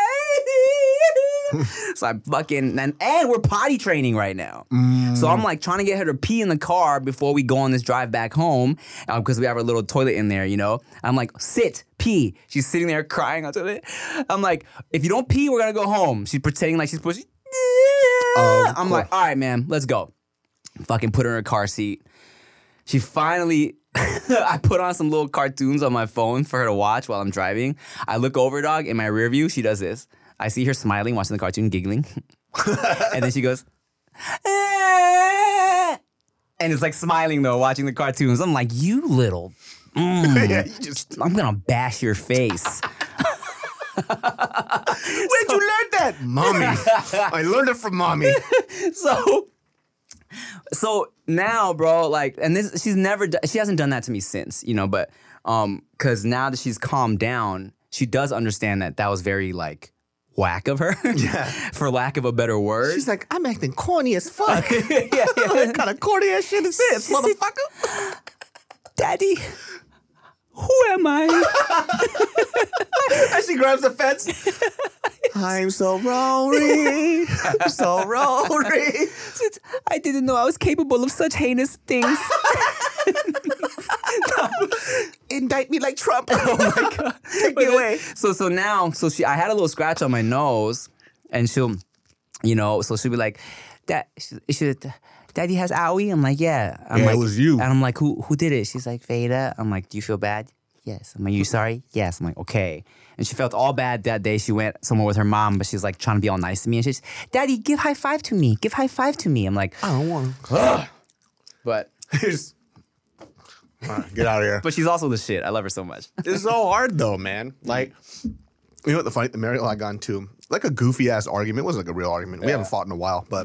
S3: Daddy. So I fucking, and, and we're potty training right now. Mm. So I'm like trying to get her to pee in the car before we go on this drive back home because uh, we have our little toilet in there, you know? I'm like, sit, pee. She's sitting there crying on the toilet. I'm like, if you don't pee, we're gonna go home. She's pretending like she's pushing. Um, I'm like, all right, man, let's go. Fucking put her in a car seat. She finally, I put on some little cartoons on my phone for her to watch while I'm driving. I look over, dog, in my rear view, she does this. I see her smiling, watching the cartoon, giggling. And then she goes, ah! And it's like smiling though, watching the cartoons. I'm like, you little, mm, yeah, you just, I'm gonna bash your face.
S4: Where'd you learn that? Mommy. I learned it from mommy.
S3: So, so now, bro, like, and this, she's never, do- she hasn't done that to me since, you know, but, um, cause now that she's calmed down, she does understand that that was very, like, whack of her, yeah. for lack of a better word.
S4: She's like, I'm acting corny as fuck.
S3: yeah, yeah.
S4: What kind of corny ass shit is this, motherfucker?
S3: Daddy, who am I?
S4: And she grabs the fence. I'm so Rory. I'm so Rory.
S3: I didn't know I was capable of such heinous things.
S4: Indict me like Trump.
S3: Oh my God.
S4: Take me away.
S3: So so now, so she I had a little scratch on my nose, and she'll, you know, so she'll be like, Dad, she, she, Daddy has owie? I'm like, yeah. I'm
S4: yeah,
S3: like,
S4: it was you.
S3: And I'm like, who who did it? She's like, Veda. I'm like, do you feel bad? yes. I'm like, you sorry? Yes. I'm like, okay. And she felt all bad that day. She went somewhere with her mom, but she's like trying to be all nice to me. And she's, Daddy, give high five to me. Give high five to me. I'm like,
S4: I don't want to.
S3: But
S4: Here's, all right, get out of here.
S3: but she's also the shit. I love her so much.
S4: It's so hard though, man. Like, you know what the funny, the Mariel I got into, like a goofy ass argument. It wasn't like a real argument. We haven't fought in a while, but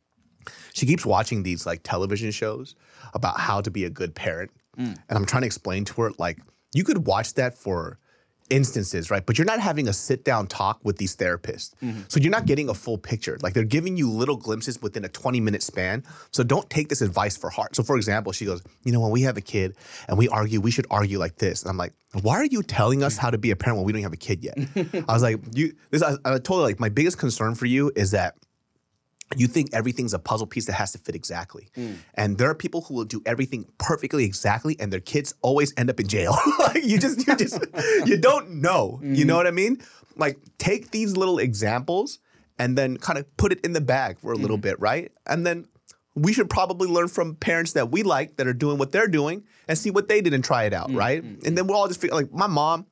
S4: she keeps watching these like television shows about how to be a good parent. And I'm trying to explain to her, like, you could watch that for instances, right? But you're not having a sit down talk with these therapists. Mm-hmm. So you're not getting a full picture. Like they're giving you little glimpses within a twenty minute span. So don't take this advice for heart. So for example, she goes, you know, when we have a kid and we argue, we should argue like this. And I'm like, why are you telling us how to be a parent when we don't have a kid yet? I was like, you, this, I, I told her like, my biggest concern for you is that you think everything's a puzzle piece that has to fit exactly. Mm. And there are people who will do everything perfectly exactly and their kids always end up in jail. Like you just, you just, you don't know. Mm. You know what I mean? Like take these little examples and then kind of put it in the bag for a mm. little bit, right? And then we should probably learn from parents that we like that are doing what they're doing and see what they did and try it out, mm. right? Mm. And then we'll all just feel like my mom,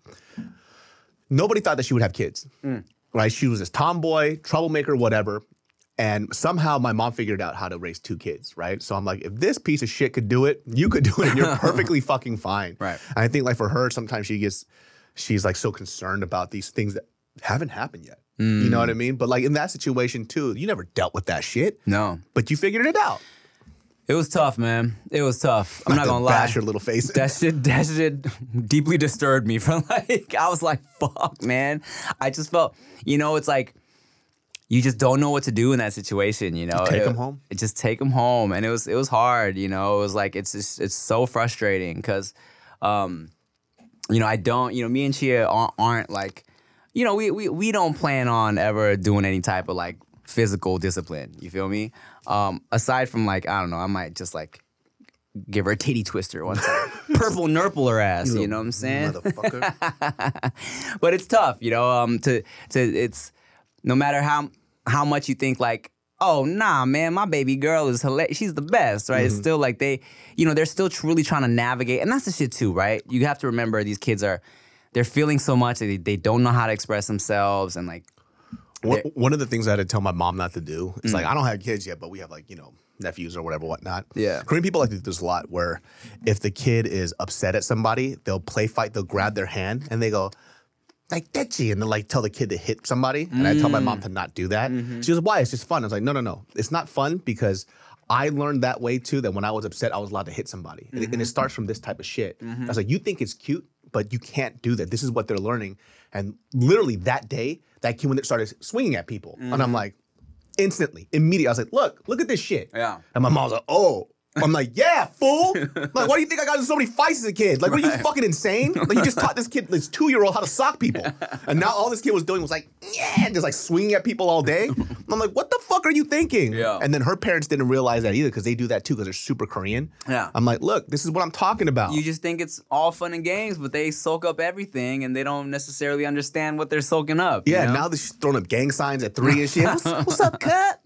S4: nobody thought that she would have kids, mm. right? She was this tomboy, troublemaker, whatever. And somehow my mom figured out how to raise two kids, right? So I'm like, if this piece of shit could do it, you could do it and you're perfectly fucking fine.
S3: Right.
S4: And I think like for her, sometimes she gets, she's like so concerned about these things that haven't happened yet. Mm. You know what I mean? But like in that situation too, you never dealt with that shit.
S3: No.
S4: But you figured it out.
S3: It was tough, man. It was tough. I'm
S4: Not
S3: not
S4: to
S3: gonna lie.
S4: bash your little face.
S3: That shit, that shit deeply disturbed me. From like, I was like, fuck, man. I just felt, you know, it's like, you just don't know what to do in that situation, you know.
S4: Take
S3: it,
S4: them home.
S3: It just take them home, and it was it was hard, you know. It was like it's just, it's so frustrating because, um, you know, I don't, you know, me and Chia aren't, aren't like, you know, we we we don't plan on ever doing any type of like physical discipline. You feel me? Um, aside from like I don't know, I might just like give her a titty twister one time, purple nurple her ass. You, you know what I'm saying?
S4: Motherfucker.
S3: But it's tough, you know. Um, to to it's. No matter how how much you think like, oh, nah, man, my baby girl is hilarious. She's the best, right? Mm-hmm. It's still like they, you know, they're still truly trying to navigate. And that's the shit too, right? You have to remember these kids are, they're feeling so much. They, they don't know how to express themselves. And like.
S4: One, one of the things I had to tell my mom not to do is mm-hmm. like, I don't have kids yet, but we have like, you know, nephews or whatever, whatnot.
S3: Yeah.
S4: Korean people like to do this a lot where if the kid is upset at somebody, they'll play fight, they'll grab their hand and they go, like, Dechi, and then like tell the kid to hit somebody. And mm. I tell my mom to not do that. Mm-hmm. She goes, why? It's just fun. I was like, no, no, no. It's not fun because I learned that way too, that when I was upset, I was allowed to hit somebody. Mm-hmm. And, it, and it starts from this type of shit. Mm-hmm. I was like, you think it's cute, but you can't do that. This is what they're learning. And literally that day, that kid when it started swinging at people. Mm-hmm. And I'm like, instantly, immediately, I was like, look, look at this shit.
S3: Yeah.
S4: And my mom was like, oh. I'm like, yeah, fool. Like, why do you think I got in so many fights as a kid? Like, right. What are you fucking insane? Like, you just taught this kid, this two-year-old, how to sock people. And now all this kid was doing was like, yeah, just like swinging at people all day. I'm like, what the fuck are you thinking?
S3: Yeah.
S4: And then her parents didn't realize that either because they do that too because they're super Korean.
S3: Yeah.
S4: I'm like, look, this is what I'm talking about.
S3: You just think it's all fun and games, but they soak up everything and they don't necessarily understand what they're soaking up.
S4: Yeah,
S3: you know?
S4: Now they're throwing up gang signs at three and shit. What's, what's up, cut?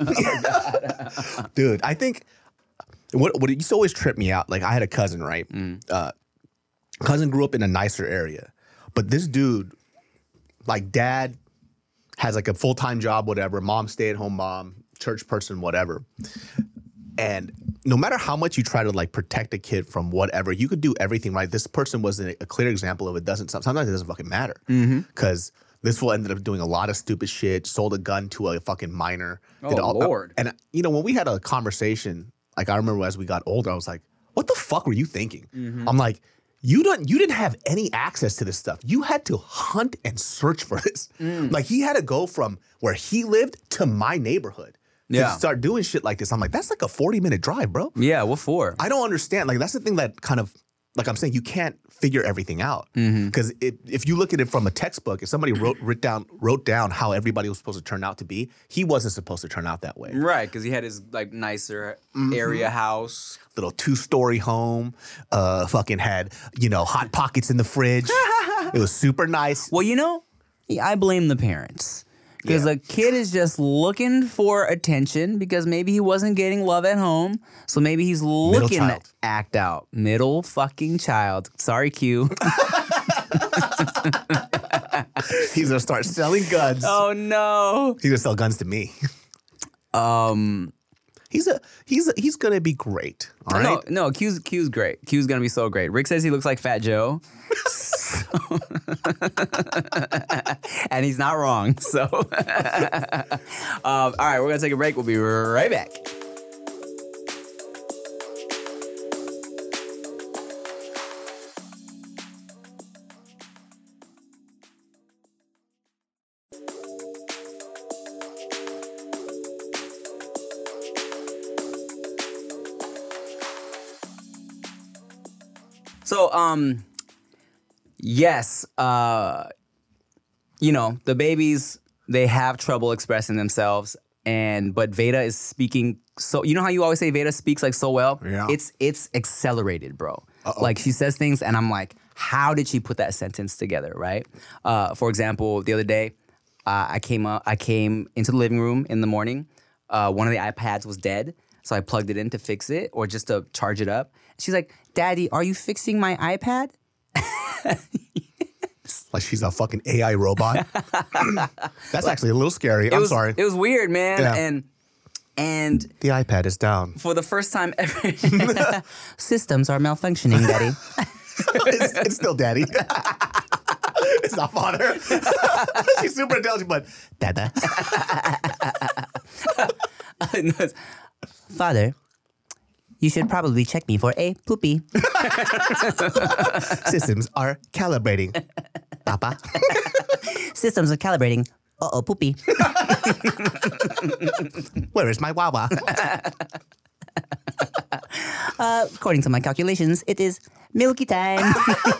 S4: Oh, dude, I think... What what used to always trip me out, like I had a cousin, right? Mm. Uh, cousin grew up in a nicer area. But this dude, like dad has like a full-time job, whatever, mom stay-at-home mom, church person, whatever. And no matter how much you try to like protect a kid from whatever, you could do everything right. This person was a, a clear example of it doesn't, sometimes it doesn't fucking matter. Because mm-hmm. this fool ended up doing a lot of stupid shit, sold a gun to a fucking minor.
S3: Oh,
S4: did all,
S3: Lord.
S4: And, you know, when we had a conversation, like I remember as we got older, I was like, what the fuck were you thinking? Mm-hmm. I'm like, you don't you didn't have any access to this stuff. You had to hunt and search for this. Mm. Like he had to go from where he lived to my neighborhood to
S3: yeah.
S4: start doing shit like this. I'm like, that's like a forty minute drive, bro.
S3: Yeah, what for?
S4: I don't understand. Like that's the thing that kind of, like I'm saying, you can't figure everything out. Because mm-hmm. if you look at it from a textbook, if somebody wrote, wrote down wrote down how everybody was supposed to turn out to be, he wasn't supposed to turn out that way.
S3: Right, because he had his like nicer mm-hmm. area house.
S4: Little two-story home, uh, fucking had, you know, Hot Pockets in the fridge. It was super nice.
S3: Well, you know, I blame the parents. Because yeah. a kid is just looking for attention because maybe he wasn't getting love at home. So maybe he's looking to act out. Middle fucking child. Sorry, Q.
S4: He's gonna start selling guns.
S3: Oh no.
S4: He's gonna sell guns to me.
S3: Um,
S4: he's a he's a, he's gonna be great. All right.
S3: No, no. Q's Q's great. Q's gonna be so great. Rick says he looks like Fat Joe. And he's not wrong. So, um, all right, we're gonna take a break. We'll be right back. So, um, yes, uh, you know, the babies, they have trouble expressing themselves, and but Veda is speaking so, you know how you always say Veda speaks like so well?
S4: Yeah.
S3: It's it's accelerated, bro.
S4: Uh-oh.
S3: Like she says things and I'm like, how did she put that sentence together, right? Uh, for example, the other day, uh, I came up, I came into the living room in the morning. Uh, one of the iPads was dead, so I plugged it in to fix it or just to charge it up. She's like, Daddy, are you fixing my iPad?
S4: Like she's a fucking A I robot. That's actually a little scary.
S3: It
S4: I'm
S3: was,
S4: sorry.
S3: It was weird, man.
S4: Yeah.
S3: And and
S4: The iPad is down.
S3: for the first time ever, systems are malfunctioning, Daddy.
S4: it's, it's still daddy. It's not father. She's super intelligent, but dada.
S3: No, it's, Father, you should probably check me for a poopy.
S4: Systems are calibrating. Papa.
S3: Systems are calibrating. Uh-oh, poopy.
S4: Where is my wawa?
S3: Uh, according to my calculations, it is milky time.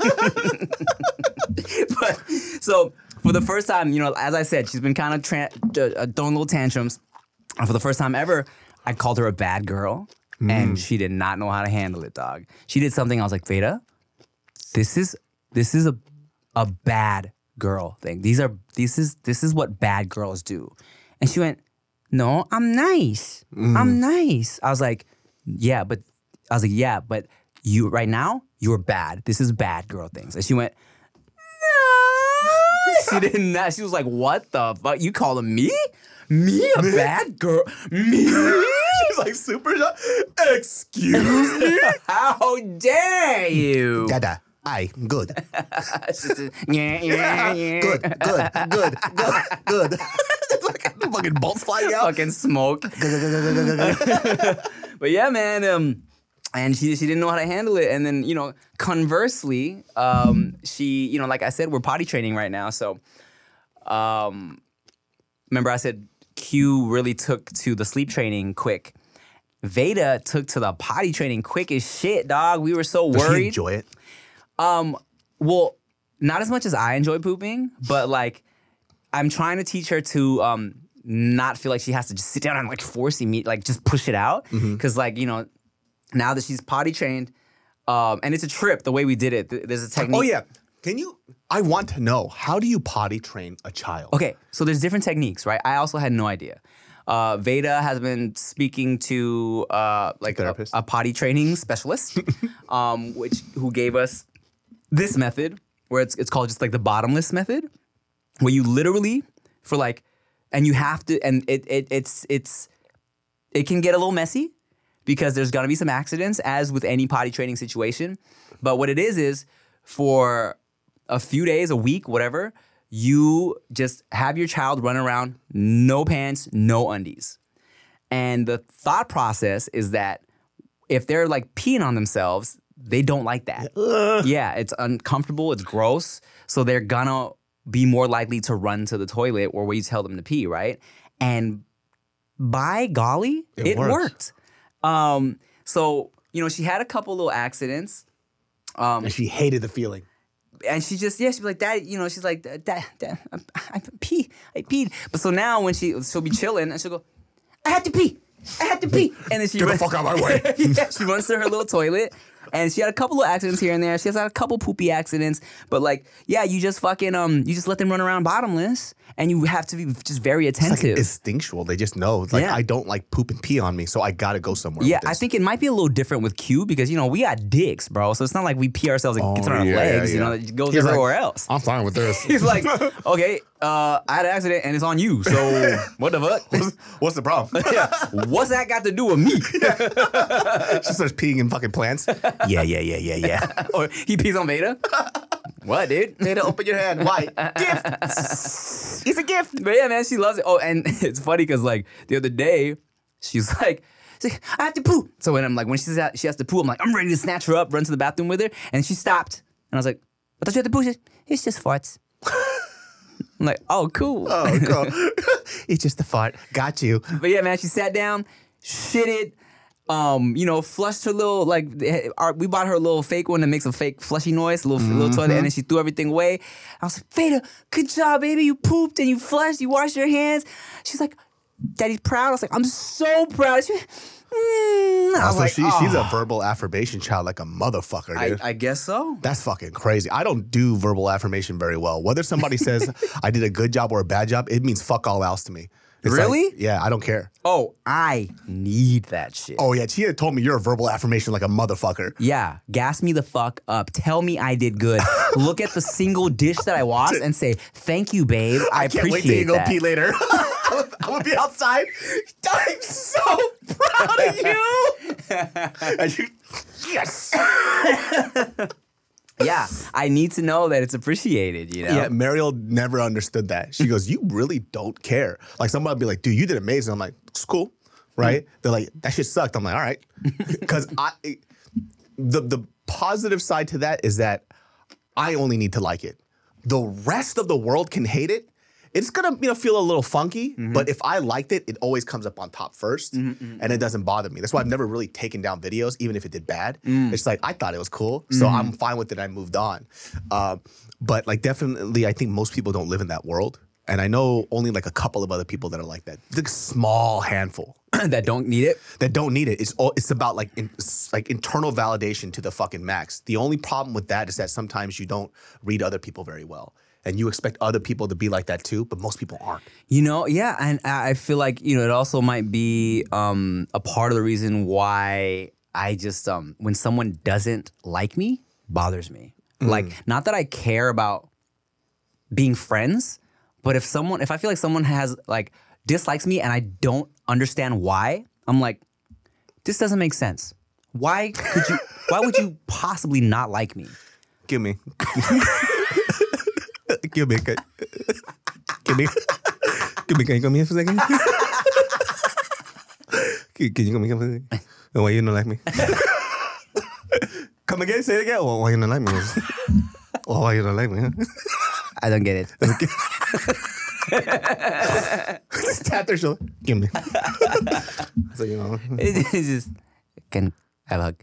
S3: But, so, for the first time, you know, as I said, she's been kind of tra- uh, throwing little tantrums. And for the first time ever, I called her a bad girl. And she did not know how to handle it, dog. She did something, I was like, Veda, this is this is a a bad girl thing. These are this is this is what bad girls do. And she went, no, I'm nice. Mm. I'm nice. I was like, yeah, but I was like, yeah, but you right now, you're bad. This is bad girl things. And she went, no. She did not. She was like, what the fuck? You calling me? Me a bad girl? Me?
S4: She's like super shocked. Excuse me?
S3: How dare you?
S4: Dada, I good.
S3: yeah, yeah, yeah.
S4: Good, good, good, good, good. Fucking bolts flying out.
S3: Fucking smoke. But yeah, man. Um, and she she didn't know how to handle it. And then, you know, conversely, um, she, you know, like I said, we're potty training right now. So, um, remember I said Q really took to the sleep training quick. Veda took to the potty training quick as shit, dog. We were so
S4: Does
S3: worried.
S4: she enjoy it?
S3: Um, well, not as much as I enjoy pooping, but like I'm trying to teach her to um not feel like she has to just sit down and like forcing me, like just push it out.
S4: Mm-hmm.
S3: Cause like, you know, now that she's potty trained, um, and it's a trip the way we did it. Th- There's a technique.
S4: Oh yeah. Can you, I want to know, how do you potty train a child?
S3: Okay, so there's different techniques, right? I also had no idea. Uh, Veda has been speaking to uh, like a,
S4: therapist?
S3: a potty training specialist, um, which who gave us this method, where it's it's called just like the bottomless method, where you literally for like, and you have to, and it it it's it's it can get a little messy because there's gonna be some accidents, as with any potty training situation. But what it is is for a few days, a week, whatever, you just have your child run around, no pants, no undies. And the thought process is that if they're like peeing on themselves, they don't like that. Ugh. Yeah, it's uncomfortable, it's gross. So they're gonna be more likely to run to the toilet or where you tell them to pee, right? And by golly, it,
S4: it works.
S3: worked. Um, so, you know, she had a couple little accidents. Um,
S4: and she hated the feeling.
S3: And she just, yeah, she'd be like, Dad, you know, she's like, Dad, Dad, I, I pee, I peed. But so now when she, she'll be chilling and she'll go, I had to pee, I had to pee. And then she
S4: Get
S3: runs,
S4: the fuck out of my way.
S3: yeah, she runs to her little toilet And she had a couple of accidents here and there. She has had a couple poopy accidents. But like, yeah, you just fucking um, you just let them run around bottomless, and you have to be just very attentive.
S4: It's like instinctual. They just know. Like
S3: Yeah.
S4: I don't like poop and pee on me, so I gotta go somewhere.
S3: Yeah,
S4: with this.
S3: I think it might be a little different with Q because you know we got dicks, bro. So it's not like we pee ourselves and
S4: Oh,
S3: gets on our
S4: yeah,
S3: legs.
S4: yeah,
S3: You know,
S4: yeah.
S3: it goes
S4: He's like,
S3: everywhere else.
S4: I'm fine with this.
S3: He's like, okay, uh, I had an accident and it's on you. So what the fuck?
S4: what's, what's the problem?
S3: Yeah, what's that got to do with me?
S4: She starts peeing in fucking plants. Yeah, yeah, yeah, yeah, yeah.
S3: Or he pees on Veda. What, dude?
S4: Veda, open your hand. Why? Gift.
S3: It's a gift. But yeah, man, she loves it. Oh, and it's funny because like the other day, she's like, she's like, I have to poop. So when I'm like, when she's out, she has to poop, I'm like, I'm ready to snatch her up, run to the bathroom with her. And she stopped. And I was like, I thought you had to poop. She's like, it's just farts. I'm like, oh, cool.
S4: Oh, cool. It's just a fart. Got you.
S3: But yeah, man, she sat down, shitted, um, you know, flushed her little, like, our, we bought her a little fake one that makes a fake flushy noise, a little,
S4: Mm-hmm.
S3: little toilet, and then she threw everything away. I was like, Veda, good job, baby. You pooped and you flushed, you washed your hands. She's like, Daddy's proud. I was like, I'm so proud. She, mm. I was
S4: So
S3: like,
S4: she,
S3: oh.
S4: she's a verbal affirmation child like a motherfucker,
S3: I,
S4: dude.
S3: I guess so.
S4: That's fucking crazy. I don't do verbal affirmation very well. Whether somebody says I did a good job or a bad job, it means fuck all else to me. It's
S3: Really?
S4: like, yeah, I don't care.
S3: Oh, I need that shit.
S4: Oh, yeah, Chia told me you're a verbal affirmation like a motherfucker.
S3: Yeah, gas me the fuck up. Tell me I did good. Look at the single dish that I washed and say, thank you, babe. I,
S4: I can't
S3: appreciate
S4: wait till you go
S3: that.
S4: pee later. I'm gonna be outside. I'm so proud of you. And you yes.
S3: Yeah, I need to know that it's appreciated, you know?
S4: Yeah, Mariel never understood that. She goes, you really don't care. Like somebody would be like, dude, you did amazing. I'm like, it's cool, right? They're like, that shit sucked. I'm like, all right. Because I, the the positive side to that is that I only need to like it. The rest of the world can hate it. It's gonna, you know, feel a little funky,
S3: Mm-hmm.
S4: but if I liked it, it always comes up on top 1st and it doesn't bother me. That's why I've never really taken down videos, even if it did bad.
S3: Mm.
S4: It's like, I thought it was cool, so I'm fine with it, I moved on. Uh, but like definitely, I think most people don't live in that world. And I know only like a couple of other people that are like that. It's like a small handful
S3: That don't need it.
S4: that don't need it. It's all, it's about like in, like internal validation to the fucking max. The only problem with that is that sometimes you don't read other people very well. And you expect other people to be like that too, but most people aren't.
S3: You know, yeah, and I I feel like, you know, it also might be um, a part of the reason why I just, um, when someone doesn't like me, bothers me. Like, not that I care about being friends, but if someone, if I feel like someone has, like, dislikes me and I don't understand why, I'm like, this doesn't make sense. Why could you, why would you possibly not like me?
S4: Give me. Give me. Give me. Give me. Can you come here for a second? Can, can you come here for a second? Why you don't like me? Come again? Say it again. Well, why you don't like me? Well, why you don't like me?
S3: I don't get it.
S4: Just tap their shoulder. Give me. So, you know.
S3: It's just, can I have a hug?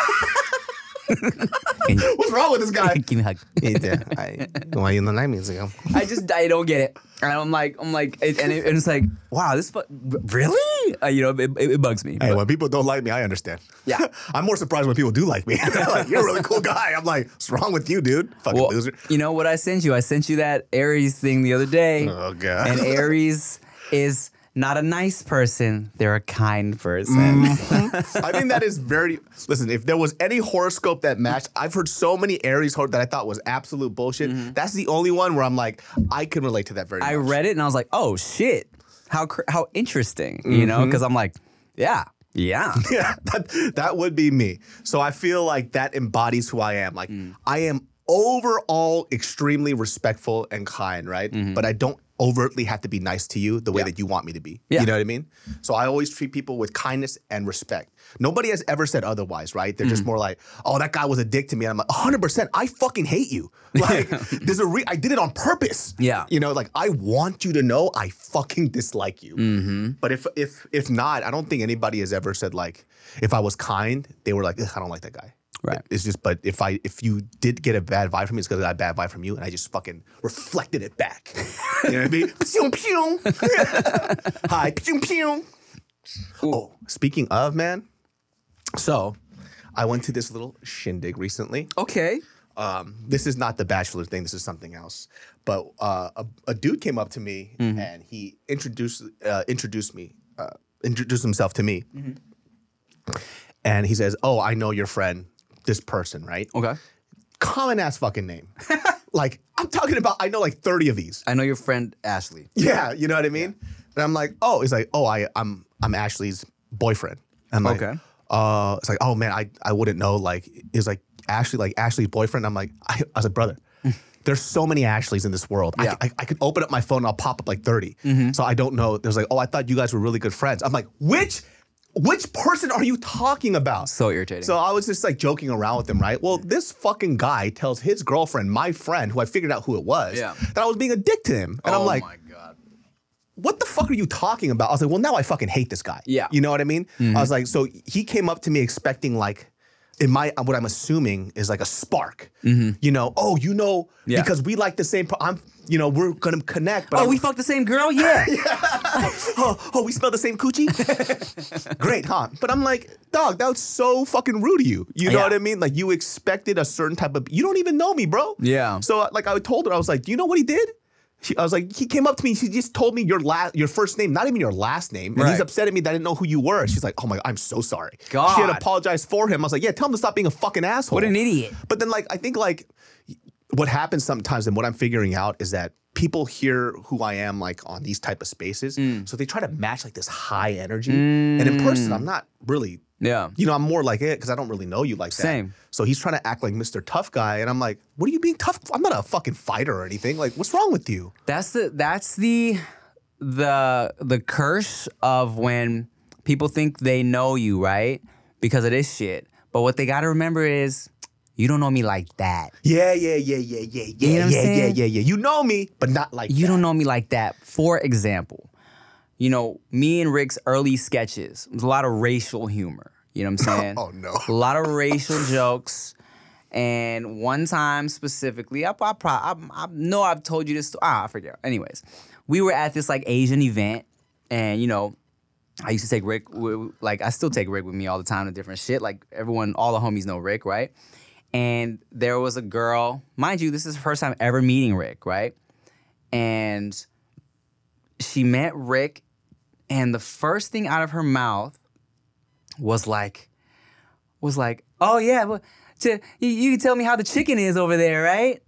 S3: Can you,
S4: What's wrong with this guy?
S3: give me a hug.
S4: Yeah, I, why you don't like me? It's like,
S3: I just I don't get it, and I'm like I'm like, it, and, it, and it's like, wow, this fu- really, uh, you know, it, it, it bugs me.
S4: hey,
S3: But-
S4: when people don't like me, I understand.
S3: Yeah.
S4: I'm more surprised when people do like me. They're like, you're a really cool guy. I'm like, what's wrong with you, dude? Fucking
S3: well,
S4: loser.
S3: you know what I sent you? I sent you that Aries thing the other day.
S4: Oh, God.
S3: And Aries is not a nice person; they're a kind person.
S4: Mm. I think that is very. Listen, if there was any horoscope that matched, I've heard so many Aries hor- that I thought was absolute bullshit. That's the only one where I'm like, I can relate to that very
S3: I
S4: much.
S3: read it and I was like, oh shit, how cr- how interesting, you know? Because I'm like, yeah, yeah.
S4: Yeah, that, that would be me. So I feel like that embodies who I am. Like, I am overall extremely respectful and kind, right? But I don't overtly have to be nice to you the way
S3: Yeah.
S4: that you want me to be.
S3: Yeah.
S4: You know what I mean? So I always treat people with kindness and respect. Nobody has ever said otherwise, right? They're just more like, oh, that guy was a dick to me. And I'm like, one hundred percent, I fucking hate you. Like, there's a re- I did it on purpose.
S3: Yeah.
S4: You know, like, I want you to know I fucking dislike you. But if if if not, I don't think anybody has ever said, like, if I was kind, they were like, ugh, I don't like that guy.
S3: Right.
S4: It's just, but if I if you did get a bad vibe from me, it's because I got a bad vibe from you, and I just fucking reflected it back. You know what I mean? Pew, pew. Hi, pew, pew. Oh, speaking of, man. So, I went to this little shindig recently.
S3: Okay.
S4: Um, this is not the bachelor thing. This is something else. But uh, a, a dude came up to me mm-hmm. and he introduced uh, introduced me, uh, introduced himself to me. Mm-hmm. And he says, "Oh, I know your friend, this person, right?"
S3: Okay.
S4: Common ass fucking name. Like, I'm talking about, I know like thirty of these.
S3: I know your friend Ashley.
S4: Yeah, you know what I mean? Yeah. And I'm like, oh, he's like, oh, I, I'm I'm Ashley's boyfriend. I'm like,
S3: okay.
S4: Uh, it's like, oh man, I, I wouldn't know. Like, it's like Ashley, like Ashley's boyfriend. I'm like, I, I was like, brother, there's so many Ashleys in this world.
S3: Yeah.
S4: I, I, I could open up my phone and I'll pop up like thirty. Mm-hmm. So I don't know. There's like, oh, I thought you guys were really good friends. I'm like, which which person are you talking about?
S3: So irritating.
S4: So I was just like joking around with him, right? Well, this fucking guy tells his girlfriend, my friend, who I figured out who it was,
S3: yeah.
S4: that I was being a dick to him. And
S3: oh
S4: I'm like,
S3: my God.
S4: What the fuck are you talking about? I was like, well, now I fucking hate this guy.
S3: Yeah.
S4: You know what I mean?
S3: Mm-hmm.
S4: I was like, so he came up to me expecting like, in my, what I'm assuming is like a spark. Mm-hmm. You know, oh, you know, yeah. because we like the same, pro- I'm, you know, we're gonna connect. But
S3: oh,
S4: I'm,
S3: we fucked the same girl? Yeah.
S4: yeah. oh, oh, we smell the same coochie? Great, huh? But I'm like, dog, that was so fucking rude of you. You know
S3: yeah.
S4: what I mean? Like you expected a certain type of, you don't even know me, bro.
S3: Yeah.
S4: So like I told her, I was like, do you know what he did? She, I was like, he came up to me. He just told me your last, your first name, not even your last name. And
S3: right.
S4: he's upset at me that I didn't know who you were. She's like, oh my God, I'm so sorry.
S3: God.
S4: She had apologized for him. I was like, yeah, tell him to stop being a fucking asshole.
S3: What an idiot.
S4: But then like, I think like what happens sometimes and what I'm figuring out is that people hear who I am like on these type of spaces. Mm. So they try to match like this high energy. Mm. And in person, I'm not really,
S3: yeah.
S4: you know, I'm more like it because I don't really know you like that.
S3: Same.
S4: So he's trying to act like Mister Tough Guy. And I'm like, what are you being tough? I'm not a fucking fighter or anything. Like, what's wrong with you?
S3: That's the, that's the, the, the curse of when people think they know you, right? Because of this shit. But what they got to remember is, you don't know me like that.
S4: Yeah, yeah, yeah, yeah, yeah, yeah,
S3: you know
S4: yeah, yeah, yeah, yeah. You know me, but not like
S3: you
S4: that.
S3: You don't know me like that. For example, you know, me and Rick's early sketches, there's a lot of racial humor. You know what I'm saying?
S4: Oh, no.
S3: A lot of racial jokes. And one time specifically, I, I, I, I know I've told you this. Ah, I forget. Anyways, we were at this like Asian event, and you know, I used to take Rick, like I still take Rick with me all the time to different shit. Like everyone, all the homies know Rick, right? And there was a girl, mind you, this is the first time ever meeting Rick, right? And she met Rick, and the first thing out of her mouth was like, was like, oh yeah, well, to, you, you can tell me how the chicken is over there, right?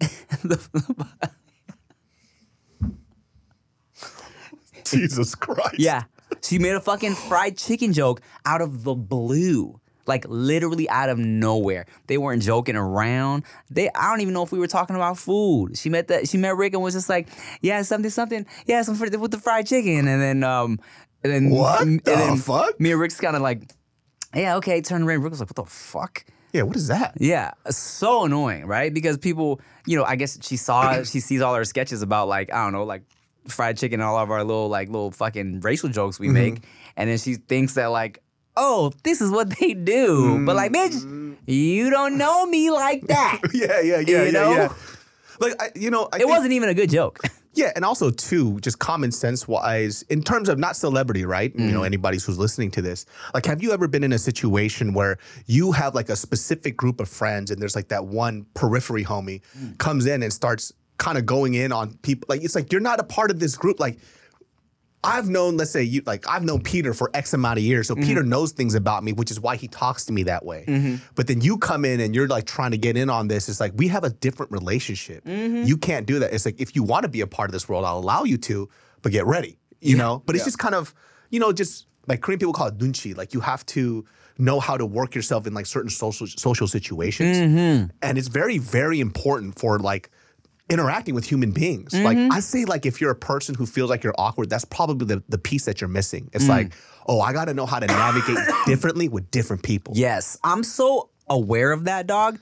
S4: Jesus Christ.
S3: Yeah. She made a fucking fried chicken joke out of the blue. Like literally out of nowhere. They weren't joking around. They I don't even know if we were talking about food. She met that she met Rick and was just like, yeah, something, something, yeah, some with the fried chicken. And then um and then
S4: What
S3: and
S4: the
S3: then
S4: fuck?
S3: Me and Rick's kinda like, yeah, okay, turn around. Rick was like, what the fuck?
S4: Yeah, what is that?
S3: Yeah, so annoying, right? Because people, you know, I guess she saw, she sees all our sketches about like, I don't know, like fried chicken and all of our little, like, little fucking racial jokes we mm-hmm. make. And then she thinks that like, oh, this is what they do. Mm. But like, bitch, you don't know me like that.
S4: yeah, yeah, yeah, you yeah, know? yeah. Like, I, you know, I
S3: it
S4: think,
S3: wasn't even a good joke.
S4: Yeah, and also too, just common sense wise, in terms of not celebrity, right? Mm. You know, anybody who's listening to this, like, have you ever been in a situation where you have like a specific group of friends, and there's like that one periphery homie mm. comes in and starts kind of going in on people? Like, it's like you're not a part of this group, like. I've known, let's say, you like I've known Peter for X amount of years, so mm-hmm. Peter knows things about me, which is why he talks to me that way. Mm-hmm. But then you come in and you're like trying to get in on this. It's like we have a different relationship. Mm-hmm. You can't do that. It's like if you want to be a part of this world, I'll allow you to, but get ready, you yeah. know. But it's yeah. just kind of, you know, just like Korean people call it dunchi. Like you have to know how to work yourself in like certain social social situations, mm-hmm. and it's very very important for like. Interacting with human beings. Mm-hmm. Like I say, like if you're a person who feels like you're awkward, that's probably the, the piece that you're missing. It's mm. like, oh, I gotta know how to navigate differently with different people.
S3: Yes, I'm so aware of that, dog.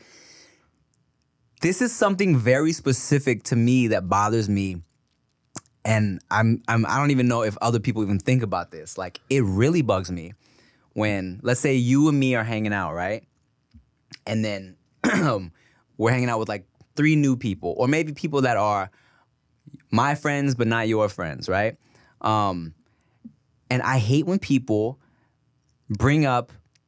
S3: This is something very specific to me that bothers me. And I'm, I'm I don't even know if other people even think about this. Like it really bugs me when, let's say you and me are hanging out, right? And then we're hanging out with like three new people, or maybe people that are my friends but not your friends, right? Um, and I hate when people bring up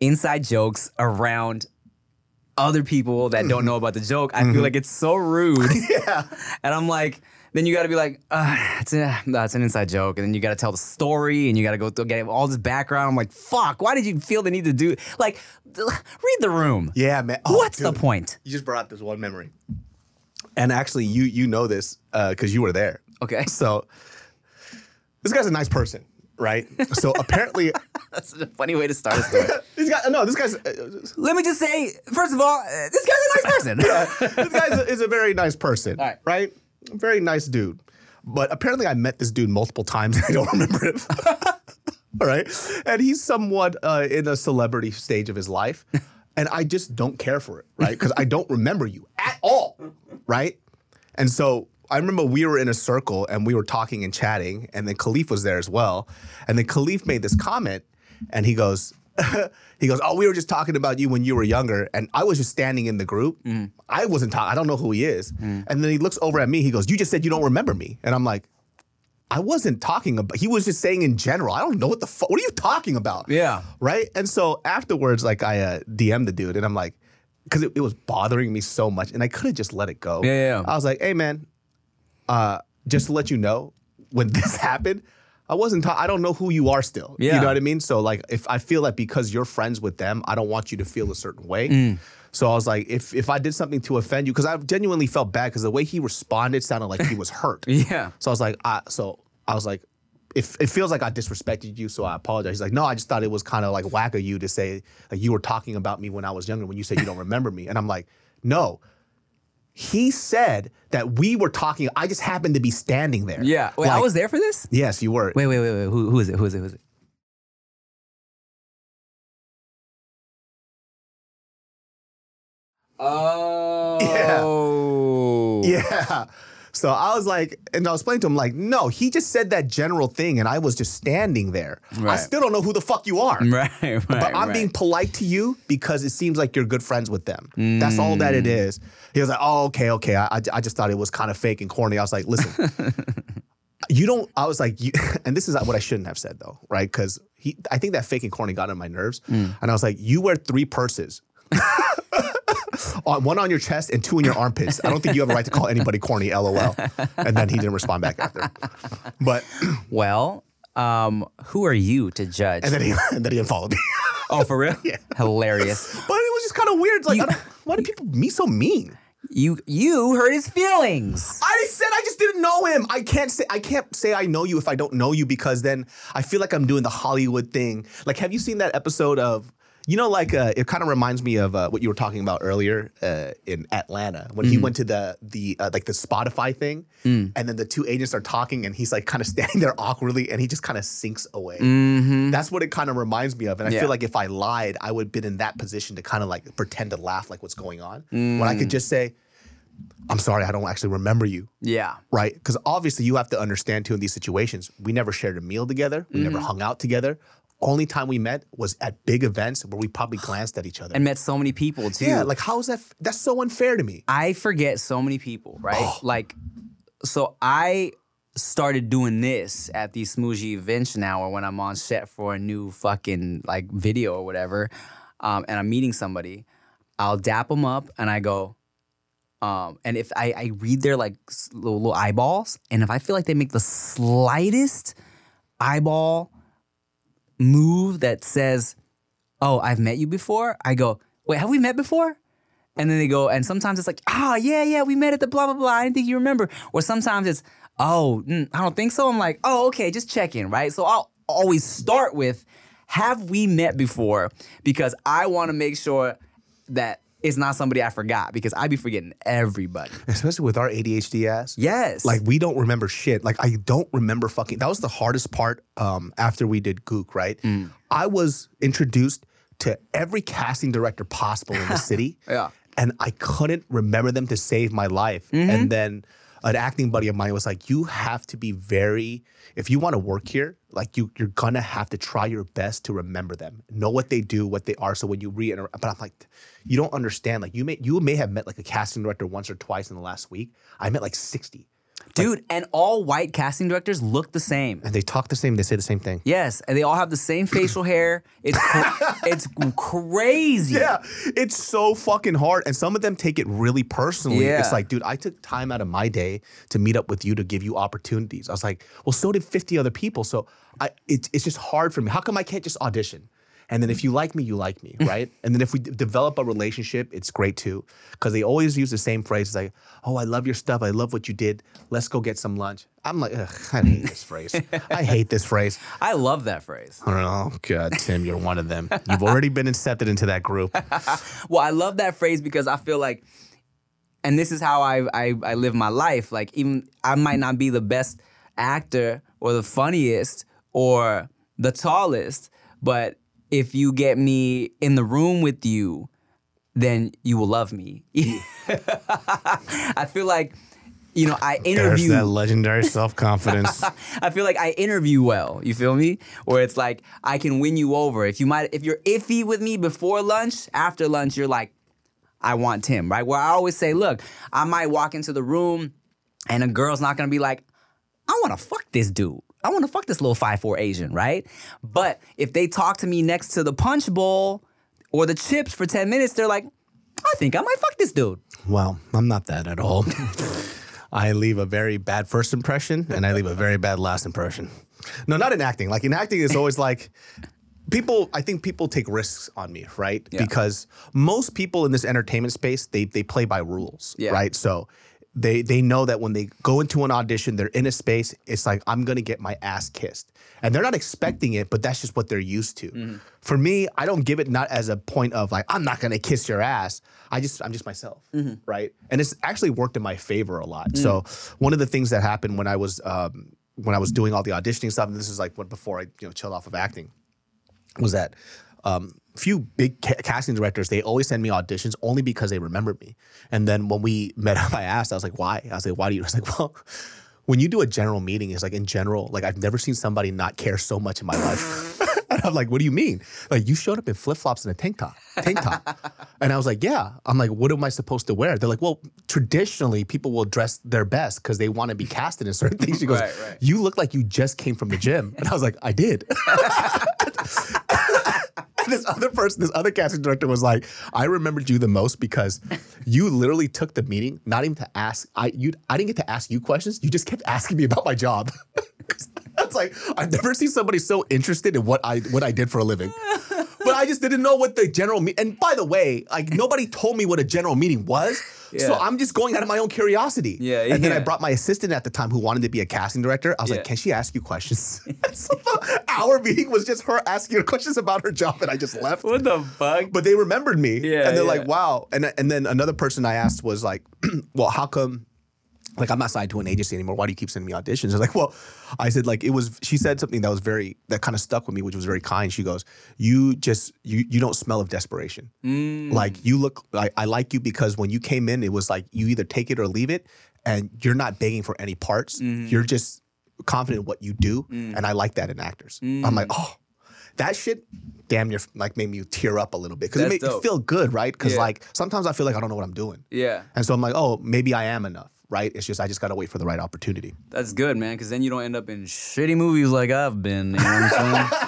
S3: inside jokes around other people that don't know about the joke. I mm-hmm. feel like it's so rude.
S4: Yeah.
S3: And I'm like, then you got to be like, uh, it's, a, no, it's an inside joke. And then you got to tell the story and you got to go through, get all this background. I'm like, fuck, why did you feel the need to do, like, read the room.
S4: Yeah, man. Oh,
S3: What's
S4: dude,
S3: the point?
S4: You just brought up this one memory. And actually, you you know this because uh, you were there.
S3: Okay.
S4: So this guy's a nice person, right? So apparently,
S3: that's a funny way to start a story.
S4: this guy, no, this guy's. Uh,
S3: Let me just say, first of all, uh, this guy's a nice person.
S4: Yeah, this guy is a, is a very nice person,
S3: all right.
S4: right? Very nice dude. But apparently, I met this dude multiple times and I don't remember him. All right, and he's somewhat uh, in a celebrity stage of his life, and I just don't care for it, right? Because I don't remember you at all, right? And so I remember we were in a circle and we were talking and chatting, and then Khalif was there as well. And then Khalif made this comment, and he goes, he goes, "Oh, we were just talking about you when you were younger." And I was just standing in the group. Mm. I wasn't talking. I don't know who he is. Mm. And then he looks over at me. He goes, "You just said you don't remember me." And I'm like, I wasn't talking about, he was just saying in general. I don't know what the fuck, what are you talking about?
S3: Yeah.
S4: Right? And so afterwards, like I uh, D M'd the dude, and I'm like, because it, it was bothering me so much, and I could have just let it go.
S3: Yeah, yeah.
S4: I was like, "Hey, man, uh, just to let you know, when this happened, I wasn't. Ta- I don't know who you are still.
S3: Yeah.
S4: You know what I mean? So like, if I feel that because you're friends with them, I don't want you to feel a certain way. Mm. So I was like, if if I did something to offend you, because I genuinely felt bad, because the way he responded sounded like he was hurt.
S3: Yeah.
S4: So I was like, I so I was like, if it feels like I disrespected you, so I apologize. He's like, no, I just thought it was kind of like whack of you to say like you were talking about me when I was younger when you said you don't remember me, and I'm like, no. He said that we were talking. I just happened to be standing there.
S3: Yeah. Wait,
S4: like,
S3: I was there for this?
S4: Yes, you were.
S3: Wait, wait, wait, wait. Who, who is it? Who is it? Who is it? Oh.
S4: Yeah. Yeah. So I was like, and I was explaining to him, like, no, he just said that general thing, and I was just standing there. Right. I still don't know who the fuck you are.
S3: Right, right.
S4: But I'm
S3: right.
S4: being polite to you because it seems like you're good friends with them. Mm. That's all that it is. He was like, oh, okay, okay. I, I just thought it was kind of fake and corny. I was like, listen, you don't, I was like, you, and this is what I shouldn't have said though, right? Because he, I think that fake and corny got on my nerves. Mm. And I was like, you wear three purses. One on your chest and two in your armpits. I don't think you have a right to call anybody corny, LOL. And then he didn't respond back after. But
S3: well, um, who are you to judge?
S4: And then he and then he unfollowed me.
S3: Oh, for real?
S4: Yeah.
S3: Hilarious.
S4: But it was just kind of weird. It's like,
S3: You-
S4: I don't, why do people be so mean?
S3: You you hurt his feelings.
S4: I said I just didn't know him. I can't say I can't say I know you if I don't know you, because then I feel like I'm doing the Hollywood thing. Like, have you seen that episode of, you know, like uh, it kind of reminds me of uh, what you were talking about earlier uh, in Atlanta when mm. he went to the the uh, like the Spotify thing, mm. and then the two agents are talking, and he's like kind of standing there awkwardly, and he just kind of sinks away.
S3: Mm-hmm.
S4: That's what it kind of reminds me of, and I
S3: Yeah.
S4: feel like if I lied, I would have been in that position to kind of like pretend to laugh like what's going on, mm. when I could just say, "I'm sorry, I don't actually remember you."
S3: Yeah.
S4: Right? Because obviously you have to understand too in these situations, we never shared a meal together. We
S3: Mm-hmm.
S4: never hung out together. Only time we met was at big events where we probably glanced at each other.
S3: And met so many people too.
S4: Yeah, like how is that? F- that's so unfair to me.
S3: I forget so many people, right?
S4: Oh.
S3: Like, so I started doing this at these Smoogie events now, or when I'm on set for a new fucking like video or whatever, um, and I'm meeting somebody, I'll dap them up and I go, um, and if I, I read their like s- little, little eyeballs, and if I feel like they make the slightest eyeball move that says, "Oh, I've met you before," I go, "Wait, have we met before?" And then they go, and sometimes it's like, "Oh, yeah, yeah, we met at the blah, blah, blah. I didn't think you remember." Or sometimes it's, "Oh, mm, I don't think so." I'm like, "Oh, okay, just check in," right? So I'll always start with, have we met before? Because I want to make sure that it's not somebody I forgot, because I be forgetting everybody.
S4: Especially with our A D H D ass.
S3: Yes.
S4: Like, we don't remember shit. Like, I don't remember fucking, that was the hardest part um, after we did Gook, right?
S3: Mm.
S4: I was introduced to every casting director possible in the city.
S3: Yeah.
S4: And I couldn't remember them to save my life.
S3: Mm-hmm.
S4: And then an acting buddy of mine was like, you have to be very, if you want to work here, like you, you're gonna have to try your best to remember them, know what they do, what they are. So when you re-interact, but I'm like, you don't understand. Like you may, you may have met like a casting director once or twice in the last week. I met like sixty.
S3: Dude, and all white casting directors look the same.
S4: And they talk the same. They say the same thing.
S3: Yes, and they all have the same facial hair. It's cr- it's crazy.
S4: Yeah, it's so fucking hard. And some of them take it really personally.
S3: Yeah.
S4: It's like, dude, I took time out of my day to meet up with you to give you opportunities. I was like, well, so did fifty other people. So I, it, it's just hard for me. How come I can't just audition? And then if you like me, you like me, right? And then if we d- develop a relationship, it's great too. Because they always use the same phrase. It's like, oh, I love your stuff. I love what you did. Let's go get some lunch. I'm like, ugh, I hate this phrase. I hate this phrase.
S3: I love that phrase.
S4: I don't know. God, Tim, you're one of them. You've already been accepted into that group.
S3: Well, I love that phrase because I feel like, and this is how I, I, I live my life. Like, even I might not be the best actor or the funniest or the tallest, but if you get me in the room with you, then you will love me. I feel like, you know, I interview.
S4: There's that legendary self-confidence.
S3: I feel like I interview well. You feel me? Or it's like I can win you over. If you might, if you're iffy with me before lunch, after lunch, you're like, I want Tim, right? Where I always say, look, I might walk into the room and a girl's not gonna be like, I want to fuck this dude. I want to fuck this little five foot four Asian, right? But if they talk to me next to the punch bowl or the chips for ten minutes, they're like, I think I might fuck this dude.
S4: Well, I'm not that at all. I leave a very bad first impression and I leave a very bad last impression. No, not in acting. Like in acting, it's always like people, I think people take risks on me, right?
S3: Yeah.
S4: Because most people in this entertainment space, they they play by rules,
S3: Yeah.
S4: right? So They they know that when they go into an audition, they're in a space, it's like, I'm going to get my ass kissed. And they're not expecting it, but that's just what they're used to. Mm-hmm. For me, I don't give it not as a point of like, I'm not going to kiss your ass. I just, I'm just myself, mm-hmm. right? And it's actually worked in my favor a lot. Mm. So one of the things that happened when I was um, when I was doing all the auditioning stuff, and this is like what before I you know chilled off of acting, was that um, few big ca- casting directors, they always send me auditions only because they remembered me. And then when we met up, I asked, I was like, why? I was like, why do you? I was like, well, when you do a general meeting, it's like in general, like I've never seen somebody not care so much in my life. And I'm like, what do you mean? Like, you showed up in flip-flops and a tank top, tank top. And I was like, yeah. I'm like, what am I supposed to wear? They're like, well, traditionally people will dress their best because they want to be casted in certain things. She goes,
S3: right, right.
S4: You look like you just came from the gym. And I was like, I did. This other person, this other casting director was like, I remembered you the most because you literally took the meeting, not even to ask, I you, I didn't get to ask you questions. You just kept asking me about my job. That's like, I've never seen somebody so interested in what I what I did for a living. But I just didn't know what the general meeting, and by the way, like nobody told me what a general meeting was. Yeah. So I'm just going out of my own curiosity.
S3: Yeah,
S4: and then
S3: yeah.
S4: I brought my assistant at the time who wanted to be a casting director. I was
S3: Yeah.
S4: like, can she ask you questions? So our meeting was just her asking her questions about her job, and I just left.
S3: What the fuck?
S4: But they remembered me.
S3: Yeah,
S4: and they're
S3: yeah.
S4: like, wow. And, and then another person I asked was like, well, how come, like, I'm not signed to an agency anymore. Why do you keep sending me auditions? I was like, well, I said, like, it was, she said something that was very, that kind of stuck with me, which was very kind. She goes, you just, you you don't smell of desperation.
S3: Mm.
S4: Like, you look, like, I like you because when you came in, it was like, you either take it or leave it, and you're not begging for any parts.
S3: Mm-hmm.
S4: You're just confident in what you do,
S3: Mm.
S4: and I like that in actors.
S3: Mm.
S4: I'm like, oh, that shit damn near, like, made me tear up a little bit. Because it
S3: That's
S4: made it
S3: dope.
S4: feel good, right? Because,
S3: Yeah.
S4: like, sometimes I feel like I don't know what I'm doing.
S3: Yeah.
S4: And so I'm like, oh, maybe I am enough. Right? It's just I just gotta wait for the right opportunity.
S3: That's good, man, because then you don't end up in shitty movies like I've been. You know what I'm saying?